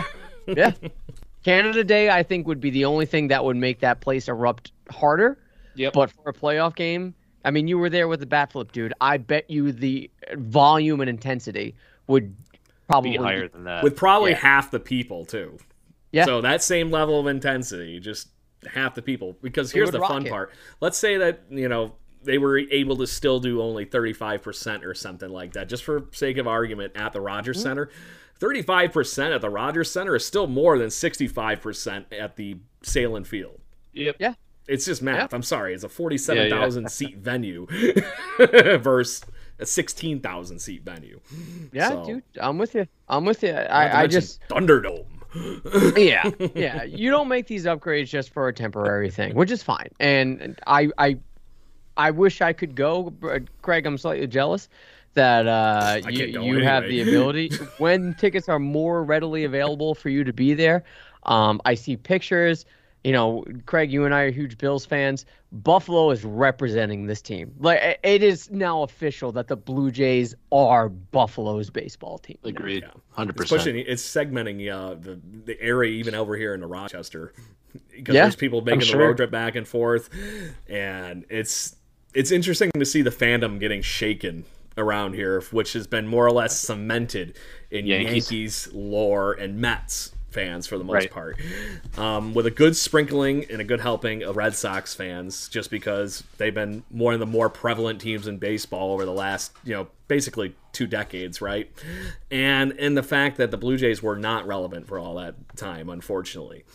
Canada Day, I think, would be the only thing that would make that place erupt harder. Yep. But for a playoff game, I mean, you were there with the bat flip, dude. I bet you the volume and intensity would probably be higher than that. With probably half the people, too. Yeah. So that same level of intensity, just half the people. Because They here's would the rock fun it. part. Let's say that, they were able to still do only 35% or something like that, just for sake of argument, at the Rogers Center. 35% at the Rogers Center is still more than 65% at the Salem Field. Yep. Yeah. It's just math. Yeah. I'm sorry. It's a 47,000 seat venue versus a 16,000 seat venue. Yeah, So- dude. I'm with you. Not to I mention just Thunderdome. yeah. You don't make these upgrades just for a temporary thing, which is fine. And I wish I could go, Craig. I'm slightly jealous that can't go you have anyway. the ability when tickets are more readily available for you to be there. I see pictures. Craig, you and I are huge Bills fans. Buffalo is representing this team. Like, it is now official that the Blue Jays are Buffalo's baseball team. Agreed. Yeah. 100%. It's segmenting the area even over here into Rochester, because Yeah, there's people making the sure. road trip back and forth, and it's interesting to see the fandom getting shaken around here, which has been more or less cemented in Yankees. Yankees lore and Mets fans for the most Right. part, with a good sprinkling and a good helping of Red Sox fans, just because they've been one of the more prevalent teams in baseball over the last, basically 2 decades, right? And in the fact that the Blue Jays were not relevant for all that time, unfortunately.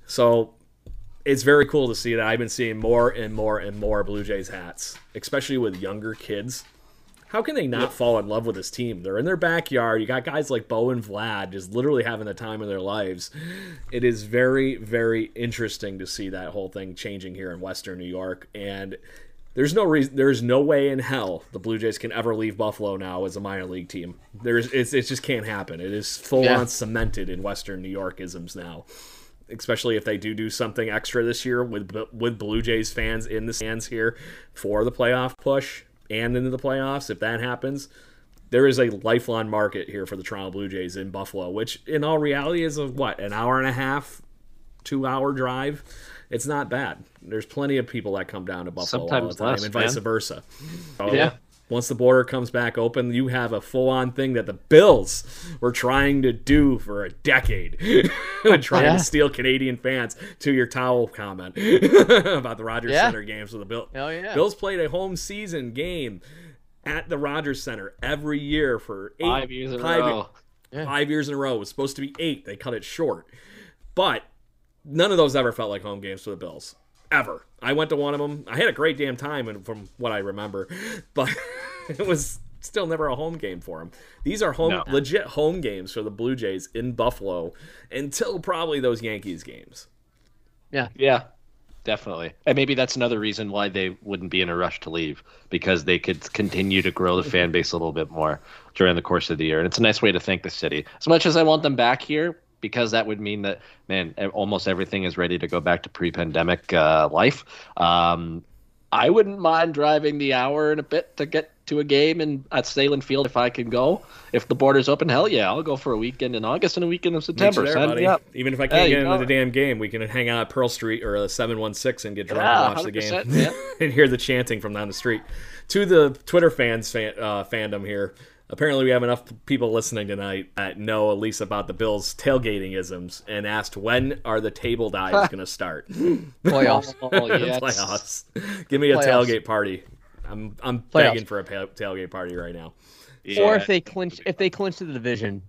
So it's very cool to see that I've been seeing more and more and more Blue Jays hats, especially with younger kids. How can they not fall in love with this team? They're in their backyard. You got guys like Bo and Vlad just literally having the time of their lives. It is very, very interesting to see that whole thing changing here in Western New York. And there's no way in hell the Blue Jays can ever leave Buffalo now as a minor league team. It just can't happen. It is full on cemented in Western New York-isms now. Especially if they do something extra this year with Blue Jays fans in the stands here for the playoff push and into the playoffs. If that happens, there is a lifelong market here for the Toronto Blue Jays in Buffalo, which in all reality is an hour and a half, 2-hour drive. It's not bad. There's plenty of people that come down to Buffalo all the Sometimes time, less, and vice man. versa. So, Yeah. once the border comes back open, you have a full-on thing that the Bills were trying to do for a decade. Trying to steal Canadian fans, to your towel comment about the Rogers Center games with the Bills. Hell yeah. Bills played a home season game at the Rogers Center every year for 5 years in a row. 5 years in a row. It was supposed to be 8. They cut it short. But none of those ever felt like home games for the Bills. Ever. I went to one of them. I had a great damn time, and from what I remember, but it was still never a home game for them. These are legit home games for the Blue Jays in Buffalo until probably those Yankees games. Yeah, definitely. And maybe that's another reason why they wouldn't be in a rush to leave, because they could continue to grow the fan base a little bit more during the course of the year. And it's a nice way to thank the city. As much as I want them back here, because that would mean that, man, almost everything is ready to go back to pre-pandemic life. I wouldn't mind driving the hour and a bit to get to a game at Salem Field if I can go. If the border's open, hell yeah, I'll go for a weekend in August and a weekend in September. Meet you there, Sign buddy. me up. Even if I can't get into go. the damn game, we can hang out at Pearl Street or the 716 and get drunk Yeah, and watch the game 100%, man. and hear the chanting from down the street. To the Twitter fandom here, apparently we have enough people listening tonight that know at least about the Bills' tailgating isms and asked, when are the table dives going to start? Playoffs. Oh, yes. Playoffs. Give me a Playoffs. tailgate party. I'm begging for a tailgate party right now. Yeah, or if they clinch the division,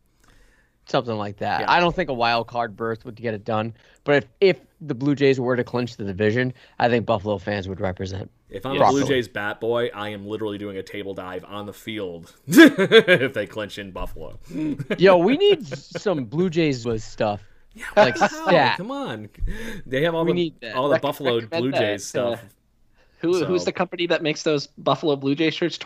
something like that. Yeah. I don't think a wild card berth would get it done. But if the Blue Jays were to clinch the division, I think Buffalo fans would represent. If I'm a Blue Jays bat boy, I am literally doing a table dive on the field if they clinch in Buffalo. Yo, we need some Blue Jays stuff. Yeah, like stat. Come on. They have all the Buffalo Blue Jays stuff. Who's the company that makes those Buffalo Blue Jays shirts?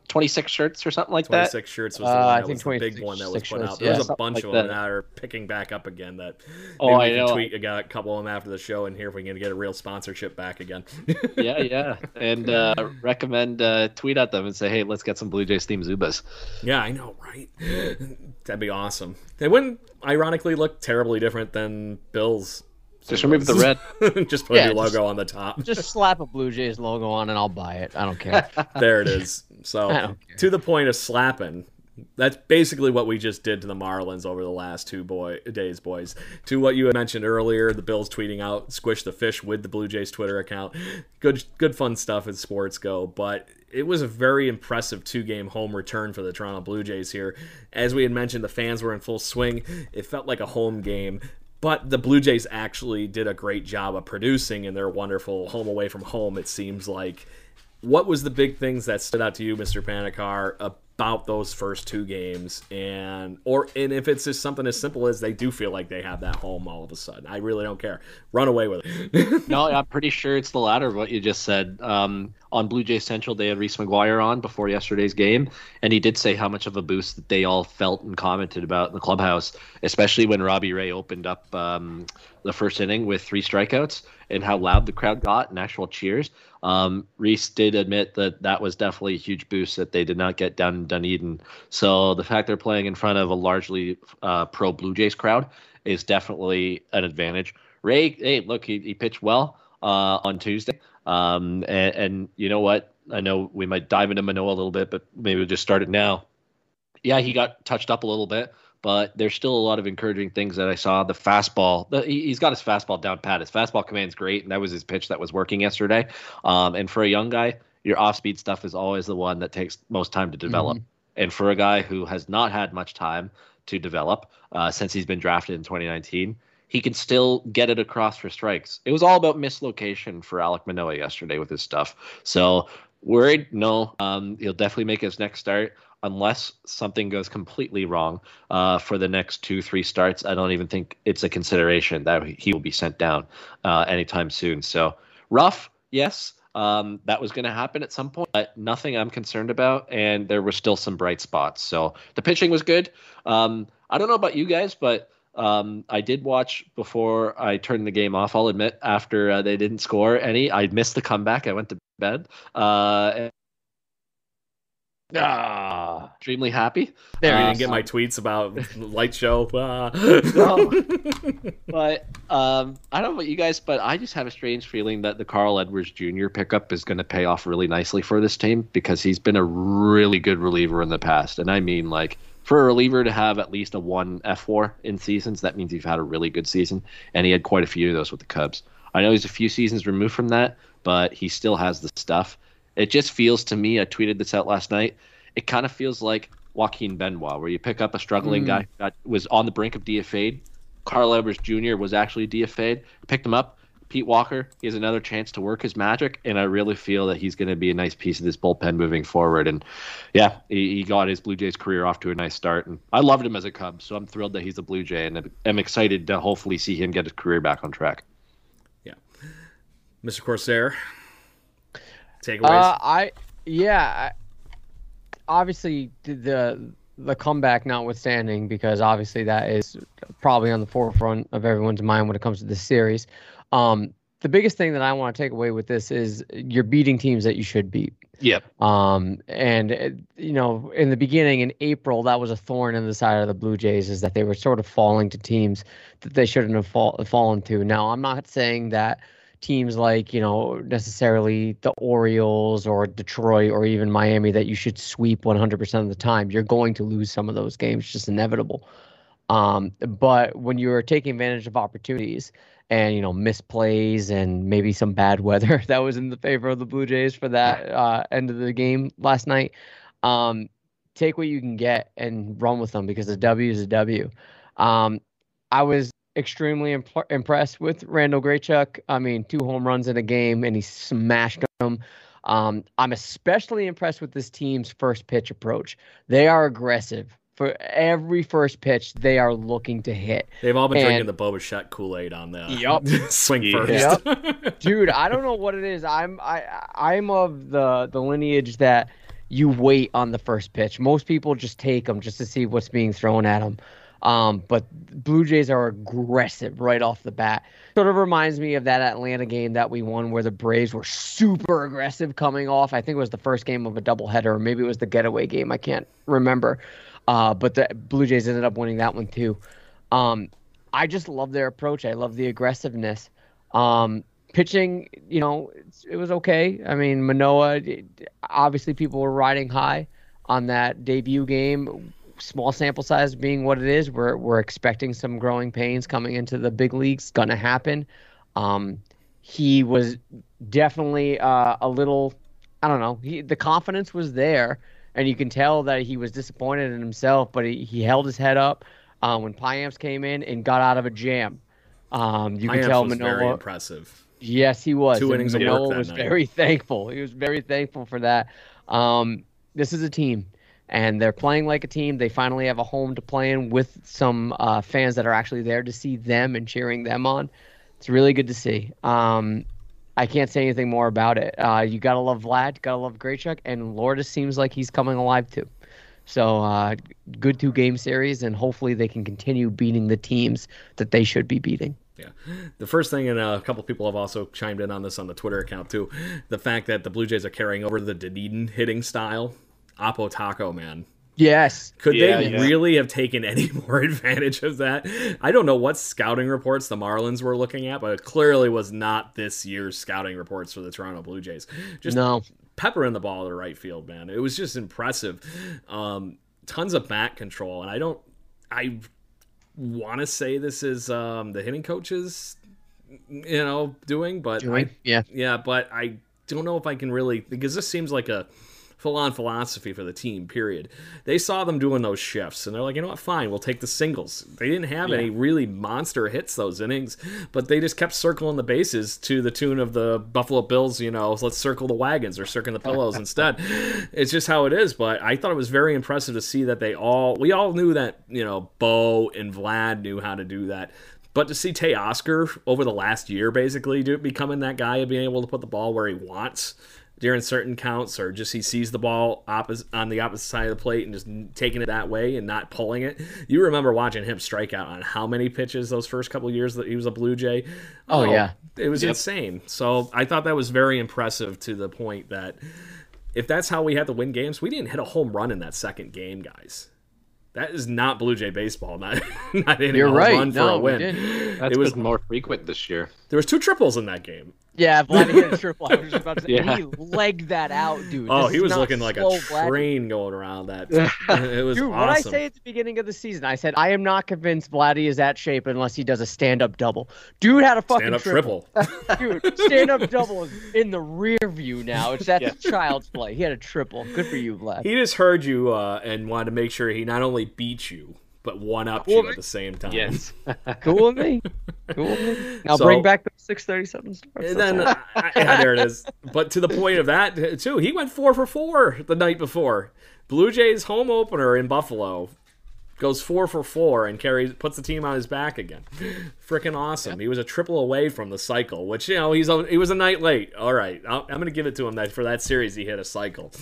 26 shirts or something like 26 that? 26 shirts was the one that was the big one that was put out. There's a bunch of them that are picking back up again that maybe we can tweet a couple of them after the show and here if we can get a real sponsorship back again. Yeah. And recommend tweet at them and say, hey, let's get some Blue Jays themed Zubas. Yeah, I know, right? That'd be awesome. They wouldn't ironically look terribly different than Bills. Just remove the red. Just put your logo on the top. Just slap a Blue Jays logo on and I'll buy it. I don't care. There it is. So to the point of slapping, that's basically what we just did to the Marlins over the last 2 days, boys. To what you had mentioned earlier, the Bills tweeting out "Squish the Fish" with the Blue Jays Twitter account. Good fun stuff as sports go, but it was a very impressive 2-game home return for the Toronto Blue Jays here. As we had mentioned, the fans were in full swing. It felt like a home game. But the Blue Jays actually did a great job of producing in their wonderful home away from home, it seems like. What was the big things that stood out to you, Mr. Panikar, about those first 2 games? And if it's just something as simple as they do feel like they have that home all of a sudden. I really don't care. Run away with it. No, I'm pretty sure it's the latter of what you just said. On Blue Jays Central, they had Reese McGuire on before yesterday's game, and he did say how much of a boost that they all felt and commented about in the clubhouse, especially when Robbie Ray opened up the first inning with 3 strikeouts and how loud the crowd got and actual cheers. Reese did admit that was definitely a huge boost that they did not get down in Dunedin. So the fact they're playing in front of a largely pro Blue Jays crowd is definitely an advantage. Ray, hey, look, he pitched well on Tuesday. And you know what? I know we might dive into Manoah a little bit, but maybe we'll just start it now. Yeah, he got touched up a little bit, but there's still a lot of encouraging things that I saw. The fastball, he's got his fastball down pat. His fastball command's great, and that was his pitch that was working yesterday. And for a young guy, your off-speed stuff is always the one that takes most time to develop. Mm-hmm. And for a guy who has not had much time to develop since he's been drafted in 2019, he can still get it across for strikes. It was all about mislocation for Alek Manoah yesterday with his stuff. So worried? No. He'll definitely make his next start unless something goes completely wrong for the next 2-3 starts. I don't even think it's a consideration that he will be sent down anytime soon. So rough, yes. That was going to happen at some point, but nothing I'm concerned about. And there were still some bright spots. So the pitching was good. I don't know about you guys, but I did watch before I turned the game off. I'll admit, after they didn't score any, I missed the comeback. I went to bed. Extremely happy. There, you didn't get my tweets about light show. No. But I don't know about you guys, but I just have a strange feeling that the Carl Edwards Jr. pickup is going to pay off really nicely for this team because he's been a really good reliever in the past. And I mean, like, for a reliever to have at least a 1 F4 in seasons, that means you've had a really good season. And he had quite a few of those with the Cubs. I know he's a few seasons removed from that, but he still has the stuff. It just feels to me, I tweeted this out last night, it kind of feels like Joaquin Benoit, where you pick up a struggling guy that was on the brink of DFA'd. Carl Edwards Jr. was actually DFA'd. Picked him up. Pete Walker, he has another chance to work his magic, and I really feel that he's going to be a nice piece of this bullpen moving forward. And yeah, he got his Blue Jays career off to a nice start, and I loved him as a Cub, so I'm thrilled that he's a Blue Jay, and I'm excited to hopefully see him get his career back on track. Yeah. Mr. Corsair, takeaways? Obviously the comeback notwithstanding, because obviously that is probably on the forefront of everyone's mind when it comes to this series. The biggest thing that I want to take away with this is you're beating teams that you should beat. Yep. And you know, in the beginning in April, that was a thorn in the side of the Blue Jays, is that they were sort of falling to teams that they shouldn't have fallen to. Now, I'm not saying that teams like, you know, necessarily the Orioles or Detroit or even Miami that you should sweep 100% of the time. You're going to lose some of those games, just inevitable. But when you're taking advantage of opportunities and, misplays and maybe some bad weather that was in the favor of the Blue Jays for that end of the game last night, take what you can get and run with them because a W is a W. I was extremely impressed with Randall Grichuk. I mean, 2 home runs in a game, and he smashed them. I'm especially impressed with this team's first pitch approach. They are aggressive. For every first pitch, they are looking to hit. They've all been drinking the Bo Bichette Kool-Aid on the swing first. Yep. Dude, I don't know what it is. I'm of the lineage that you wait on the first pitch. Most people just take them just to see what's being thrown at them. But Blue Jays are aggressive right off the bat. Sort of reminds me of that Atlanta game that we won where the Braves were super aggressive coming off. I think it was the first game of a doubleheader, or maybe it was the getaway game. I can't remember. But the Blue Jays ended up winning that one too. I just love their approach. I love the aggressiveness. Pitching, it was okay. I mean, Manoah, obviously people were riding high on that debut game. Small sample size being what it is, we're expecting some growing pains coming into the big leagues. Gonna happen. He was definitely a little, I don't know. The confidence was there, and you can tell that he was disappointed in himself. But he held his head up when Payamps came in and got out of a jam. You can tell was Manoah, very impressive. Yes, he was. 2 innings of work Manoah that was night. very thankful. He was very thankful for that. This is a team, and they're playing like a team. They finally have a home to play in with some fans that are actually there to see them and cheering them on. It's really good to see. I can't say anything more about it. You got to love Vlad, got to love Grichuk, and Lourdes seems like he's coming alive too. So good 2-game series, and hopefully they can continue beating the teams that they should be beating. Yeah. The first thing, and a couple people have also chimed in on this on the Twitter account too, the fact that the Blue Jays are carrying over the Dunedin hitting style. Apo Taco, man. Yes. Could they really have taken any more advantage of that? I don't know what scouting reports the Marlins were looking at, but it clearly was not this year's scouting reports for the Toronto Blue Jays. Just peppering the ball to right field, man. It was just impressive. Tons of bat control, and I want to say this is the hitting coaches, doing, but but I don't know if I can really, because this seems like a full-on philosophy for the team, period. They saw them doing those shifts, and they're like, you know what, fine, we'll take the singles. They didn't have any really monster hits those innings, but they just kept circling the bases to the tune of the Buffalo Bills, let's circle the wagons or circle the pillows instead. It's just how it is, but I thought it was very impressive to see that we all knew that, Bo and Vlad knew how to do that. But to see Teoscar over the last year basically becoming that guy and being able to put the ball where he wants during certain counts, or just he sees the ball on the opposite side of the plate and just taking it that way and not pulling it. You remember watching him strike out on how many pitches those first couple of years that he was a Blue Jay? Oh yeah. It was insane. So I thought that was very impressive, to the point that if that's how we had to win games, we didn't hit a home run in that second game, guys. That is not Blue Jay baseball. Not hitting a home run for a win. That's been more frequent this year. There was 2 triples in that game. Yeah, Vlad hit a triple. I was just about to say, and he legged that out, dude. Oh, he was looking like a train going around that. It was dude, awesome. What I say at the beginning of the season, I said, I am not convinced Vladdy is at shape unless he does a stand-up double. Dude had a fucking triple. Dude, stand-up double is in the rear view now. That's child's play. He had a triple. Good for you, Vlad. He just heard you and wanted to make sure he not only beat you, but one-upped you at the same time. Yes. Cool with me. Now bring back the 637 starts. And then, there it is. But to the point of that, too, he went 4 for 4 the night before. Blue Jays home opener in Buffalo goes 4 for 4 and puts the team on his back again. Freaking awesome. He was a triple away from the cycle, which, he was a night late. All right. I'm going to give it to him that for that series he hit a cycle.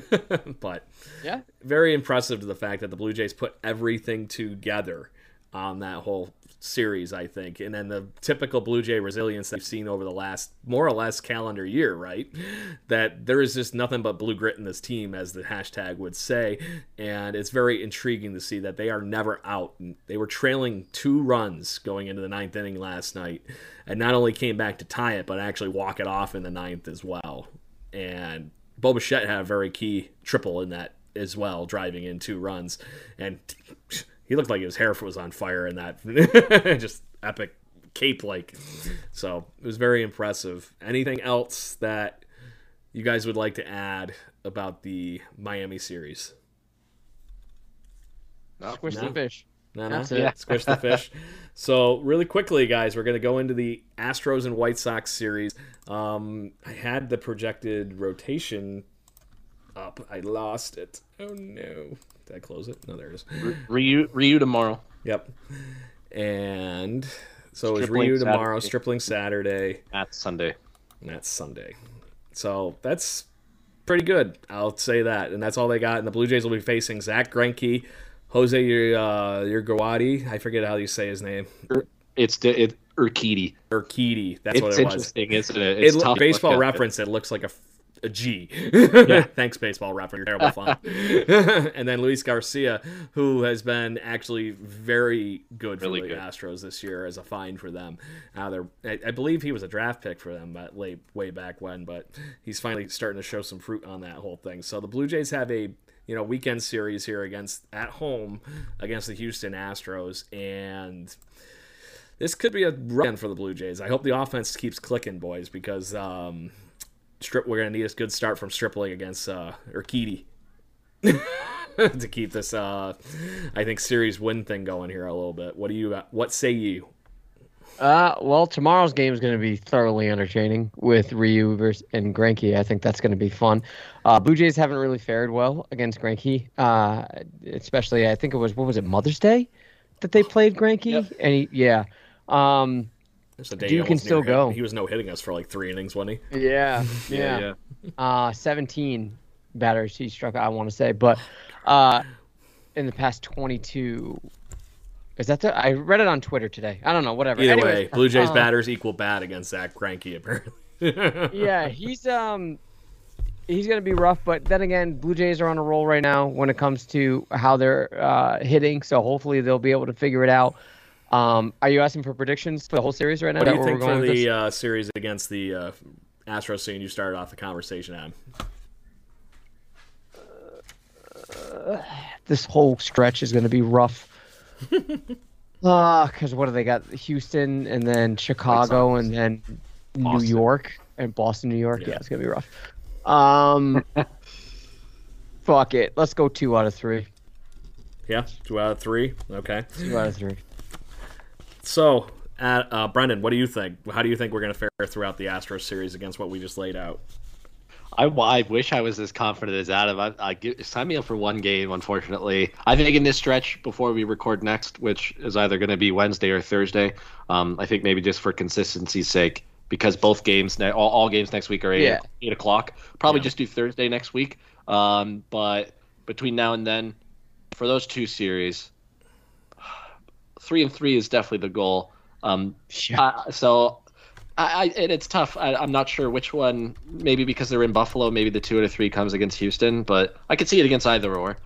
But very impressive to the fact that the Blue Jays put everything together on that whole series, I think. And then the typical Blue Jay resilience that we've seen over the last more or less calendar year, right? That there is just nothing but blue grit in this team, as the hashtag would say. And it's very intriguing to see that they are never out. They were trailing 2 runs going into the 9th inning last night, and not only came back to tie it, but actually walk it off in the 9th as well. And Bo Bichette had a very key triple in that as well, driving in 2 runs. And he looked like his hair was on fire in that just epic cape like. So it was very impressive. Anything else that you guys would like to add about the Miami series? Squish the fish. No, That's yeah. it. Squish the fish. So really quickly, guys, we're going to go into the Astros and White Sox series. I had the projected rotation up. I lost it. Oh no! Did I close it? No, there it is. Ryu tomorrow. Yep. And so it's Stripling Ryu tomorrow, Saturday. Stripling Saturday, That's Sunday. and that's Sunday. So that's pretty good. I'll say that. And that's all they got. And the Blue Jays will be facing Zach Greinke, Jose Urquidy. I forget how you say his name. It's Urquidy. Urquidy. That's what It's it was. interesting, isn't it? It's tough to Baseball look at. reference, it looks like a G. Thanks, Baseball Reference. You're terrible fun. And then Luis Garcia, who has been actually very good for Really the good. Astros this year as a find for them. I believe he was a draft pick for them way back when, but he's finally starting to show some fruit on that whole thing. So the Blue Jays have a weekend series here at home against the Houston Astros, and this could be a run for the Blue Jays. I hope the offense keeps clicking, boys, because we're going to need a good start from Stripling against Urquidy to keep this, I think, series win thing going here a little bit. What say you? Well, tomorrow's game is going to be thoroughly entertaining with Ryu and Greinke. I think that's going to be fun. Blue Jays haven't really fared well against Greinke, especially I think it was Mother's Day that they played Greinke, Yep. and There's a day Dude he can almost still near go. hit. He was hitting us for like 3 innings, wasn't he? yeah. 17 batters he struck, I want to say, but in the past 22. Is that I read it on Twitter today. I don't know, whatever. Either Anyways, way, Blue Jays batters equal bad against Zach Greinke, apparently. yeah, he's going to be rough, but then again, Blue Jays are on a roll right now when it comes to how they're hitting, so hopefully they'll be able to figure it out. Are you asking for predictions for the whole series right now? What do Is you that think where we're for going with the series against the Astros, seeing you started off the conversation, Adam? this whole stretch is going to be rough. Because what do they got? Houston and then Chicago and then New Boston. York and Boston, New York. Yeah. Yeah, it's going to be rough. Fuck it. Let's go 2 out of 3. Yeah, 2 out of 3. Okay. 2 out of 3. So, Brendan, what do you think? How do you think we're going to fare throughout the Astros series against what we just laid out? I wish I was as confident as Adam. Sign me up for one game, unfortunately. I think in this stretch before we record next, which is either going to be Wednesday or Thursday, I think maybe just for consistency's sake, because both games, all games next week are 8 o'clock. Probably just do Thursday next week. But between now and then, for those 2 series, 3-3 is definitely the goal. So and it's tough. I'm not sure which one. Maybe because they're in Buffalo, maybe the 2 out of 3 comes against Houston. But I could see it against either or.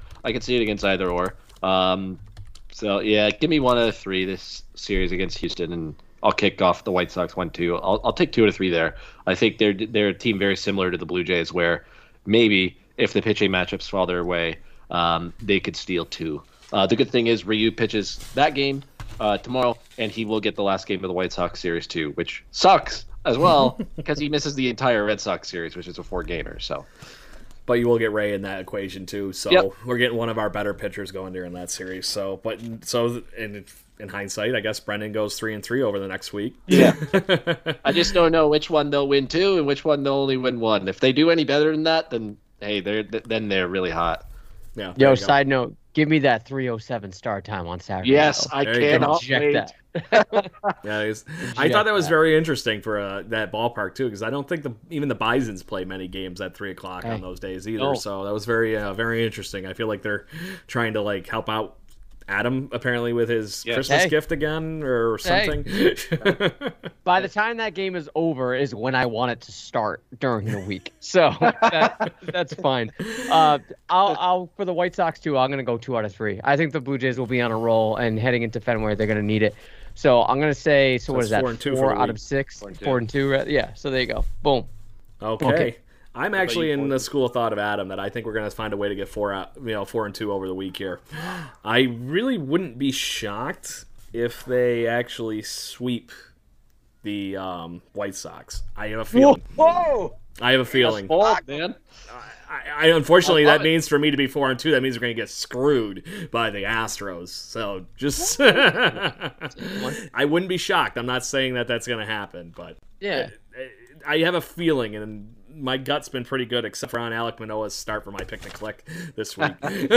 So yeah, give me 1 out of 3 this series against Houston, and I'll kick off the White Sox 1-2. I'll take 2 out of 3 there. I think they're a team very similar to the Blue Jays, where maybe if the pitching matchups fall their way, they could steal 2. The good thing is Ryu pitches that game tomorrow, and he will get the last game of the White Sox series too, which sucks as well because he misses the entire Red Sox series, which is a 4-gamer. So, But you will get Ray in that equation too. So Yep. we're getting one of our better pitchers going during that series. So in hindsight, I guess Brendan goes 3-3 over the next week. yeah, I just don't know which one they'll win 2 and which one they'll only win 1. If they do any better than that, then hey, they're really hot. Yeah. there Yo, you go. side note, give me that 3:07 start time on Saturday. Yes, though. I There you go. cannot Inject wait. that. Yeah, I thought that was very interesting for that ballpark too, because I don't think even the Bisons play many games at 3:00 on those days either. No. So that was very interesting. I feel like they're trying to help out Adam apparently with his Christmas Hey. gift again or something. By the time that game is over is when I want it to start during the week. So that's fine. I'll for the White Sox too, I'm gonna go 2 out of 3. I think the Blue Jays will be on a roll, and heading into Fenway, they're gonna need it. So I'm gonna say, what is that? 4-2 for 4 the out week. of 6. 4-2. 4-2. Yeah. So there you go. Boom. Okay. Okay. I'm actually in the school of thought of Adam that I think we're going to find a way to get 4-2 over the week here. I really wouldn't be shocked if they actually sweep the White Sox. I have a feeling. Whoa! I have a feeling. That's bold, man. Unfortunately, that means for me to be 4-2, that means we're going to get screwed by the Astros. So just, I wouldn't be shocked. I'm not saying that that's going to happen, but Yeah. I have a feeling, and my gut's been pretty good, except for on Alek Manoah's start for my pick to click this week.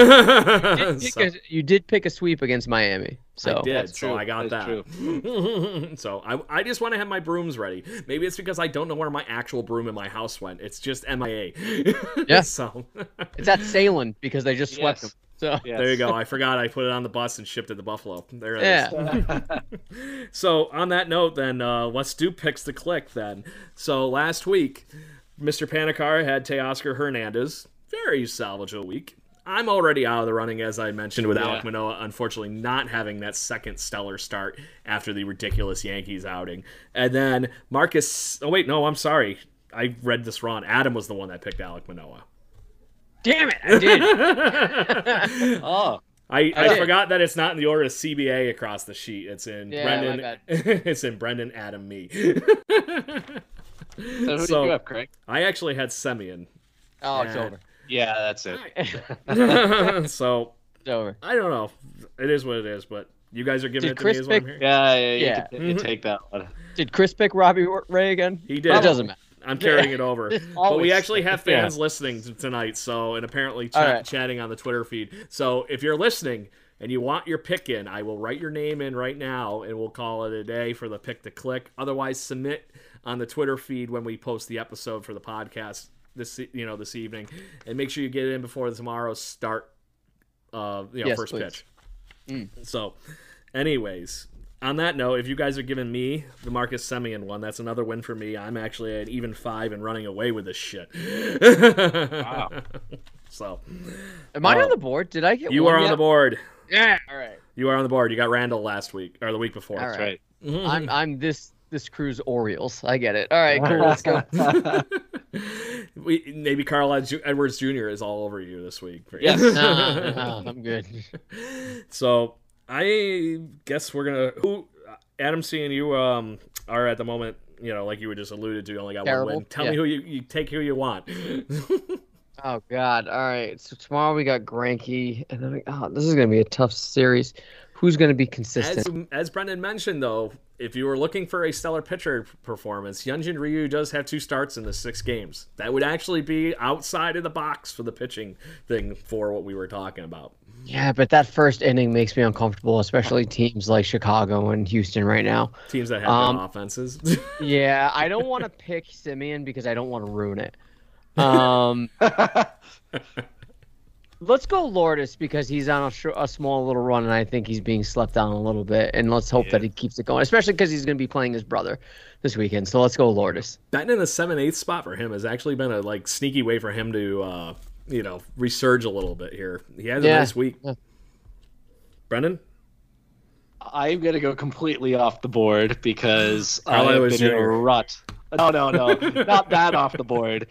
You did pick a sweep against Miami. So I did, That's so true. I got That's that. So I just want to have my brooms ready. Maybe it's because I don't know where my actual broom in my house went. It's just MIA. Yeah. So it's at Salem because they just swept Yes. them. So Yes. there you go. I forgot I put it on the bus and shipped it to Buffalo. There it is. yeah. So on that note, then let's do picks to click. Then so last week, Mr. Panicar had Teoscar Hernandez. Very salvageable week. I'm already out of the running, as I mentioned, with Alek Manoah, unfortunately not having that second stellar start after the ridiculous Yankees outing. And then Marcus... Oh, wait, no, I'm sorry. I read this wrong. Adam was the one that picked Alek Manoah. Damn it! I did. Oh, I forgot that it's not in the order of CBA across the sheet. It's in Yeah, Brendan. my bad. It's in Brendan, Adam, me. so who did So- you have, Craig? I actually had Semyon. Oh, it's Yeah. over. Yeah, that's it. So It's over. I don't know. It is what it is, but you guys are giving Did it to Chris me as well. pick- Here. Yeah, Yeah. you take that one. Did Chris pick Robbie Ray again? He did. It doesn't matter. I'm carrying it over. But we Always. actually have fans listening tonight, so and apparently All right. chatting on the Twitter feed. So if you're listening and you want your pick in, I will write your name in right now, and we'll call it a day for the pick to click. Otherwise, submit on the Twitter feed when we post the episode for the podcast this evening, and make sure you get it in before tomorrow's start. Yes, First please. pitch. So, anyways. On that note, if you guys are giving me the Marcus Semien one, that's another win for me. I'm actually at even 5 and running away with this shit. Wow. So, Am I on the board? Did I get you one are on yet? the board. Yeah. All right. You are on the board. You got Randall last week or the week before. All That's right. I'm this crew's Orioles. I get it. All right. Cool. Let's go. Maybe Carl Edwards Jr. is all over you this week. Yes. No, I'm good. So I guess we're gonna. Adam, seeing you are at the moment, like you were just alluded to, you only got Terrible. one win. Tell me who you take, who you want. Oh God! All right. So tomorrow we got Greinke, and then this is gonna be a tough series. Who's gonna be consistent? As Brendan mentioned, though, if you were looking for a stellar pitcher performance, Hyunjin Ryu does have 2 starts in the 6 games. That would actually be outside of the box for the pitching thing for what we were talking about. Yeah, but that first inning makes me uncomfortable, especially teams like Chicago and Houston right now. Teams that have good offenses. Yeah, I don't want to pick Simeon because I don't want to ruin it. Let's go Lourdes because he's on a small little run, and I think he's being slept on a little bit. And let's hope that he keeps it going, especially because he's going to be playing his brother this weekend. So let's go Lourdes. Batting in the 7/8 spot for him has actually been a sneaky way for him to resurge a little bit here. He had a nice week. Yeah. Brendan? I'm gonna go completely off the board because Carl I've Edwards been in a Jr. rut. No, not that off the board.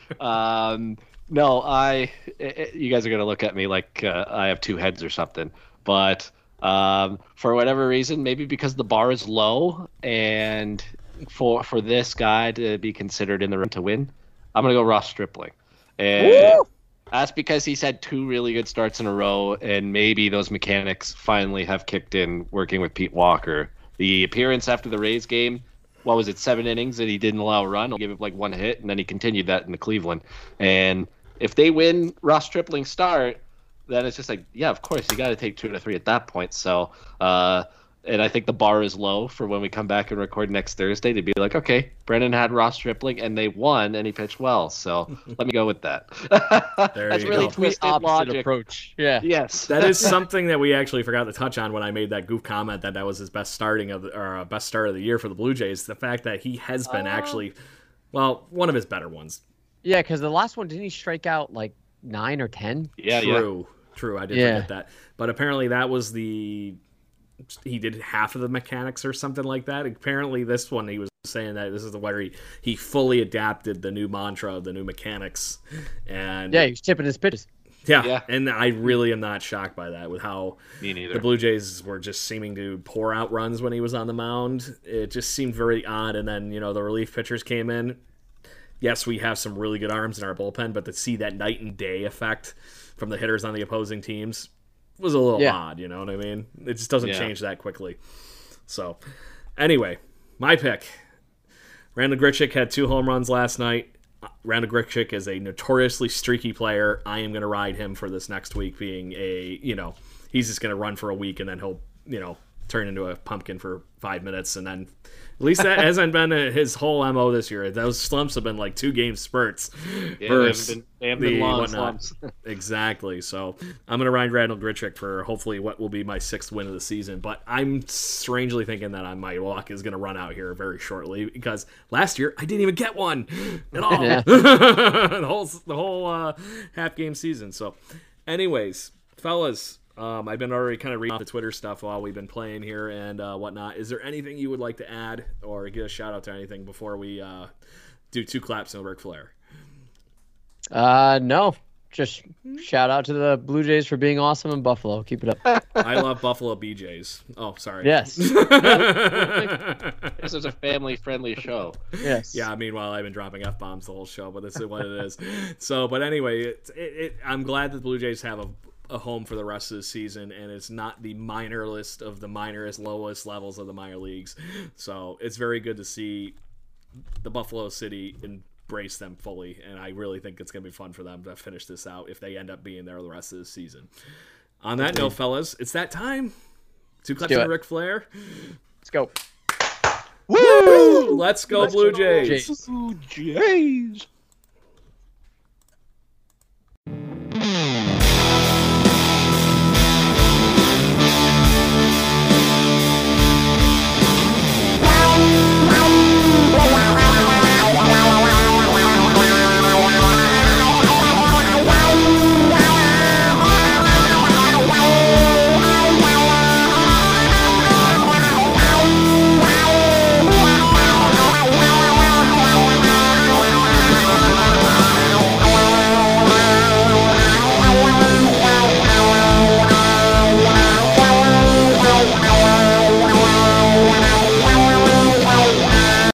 No, you guys are gonna look at me like I have 2 heads or something. But for whatever reason, maybe because the bar is low, and for this guy to be considered in the run to win, I'm gonna go Ross Stripling. And Woo! that's because he's had 2 really good starts in a row, and maybe those mechanics finally have kicked in working with Pete Walker. The appearance after the Rays game, 7 innings that he didn't allow a run? He'll give up 1 hit, and then he continued that in the Cleveland. And if they win Ross Stripling's start, then it's just of course, you got to take 2 out of 3 at that point. So, and I think the bar is low for when we come back and record next Thursday to be like, okay, Brennan had Ross Stripling and they won and he pitched well. So let me go with that. There That's you go. really twisted Opposite logic. approach. Yeah. Yes. That is something that we actually forgot to touch on when I made that goof comment that was his best start of the year for the Blue Jays. The fact that he has been actually, one of his better ones. Yeah, because the last one, didn't he strike out 9 or 10? Yeah. True. I did forget that. But apparently that was he did half of the mechanics or something like that. Apparently this one he was saying that this is where he fully adapted the new mantra, the new mechanics, and Yeah, he's tipping his pitches. yeah, and I really am not shocked by that with how Me neither. the Blue Jays were just seeming to pour out runs when he was on the mound. It just seemed very odd, and then the relief pitchers came in. Yes, we have some really good arms in our bullpen, but to see that night and day effect from the hitters on the opposing teams was a little odd, you know what I mean? It just doesn't change that quickly. So, anyway, my pick. Randal Grichuk had 2 home runs last night. Randal Grichuk is a notoriously streaky player. I am going to ride him for this next week being he's just going to run for a week and then he'll, turn into a pumpkin for 5 minutes. And then at least that hasn't been his whole MO this year. Those slumps have been like 2-game spurts. Yeah, they haven't been long slumps. Exactly. So I'm going to ride Randal Grichuk for hopefully what will be my 6th win of the season. But I'm strangely thinking that my luck is going to run out here very shortly because last year I didn't even get one at all. the whole half-game season. So anyways, fellas, I've been already kind of reading the Twitter stuff while we've been playing here and whatnot. Is there anything you would like to add or give a shout out to anything before we do 2 claps and Ric Flair? No. Just shout out to the Blue Jays for being awesome in Buffalo. Keep it up. I love Buffalo BJs. Oh, sorry. Yes. This is a family-friendly show. Yes. Yeah, meanwhile, I've been dropping F-bombs the whole show, but this is what it is. So, but anyway, I'm glad that the Blue Jays have a home for the rest of the season, and it's not the minor list of the minorest, lowest levels of the minor leagues. So it's very good to see the Buffalo City embrace them fully, and I really think it's going to be fun for them to finish this out if they end up being there the rest of the season. On that note, fellas, it's that time. 2 claps and Ric Flair. Let's go. Woo! Let's go, Blue Jays. Blue Jays.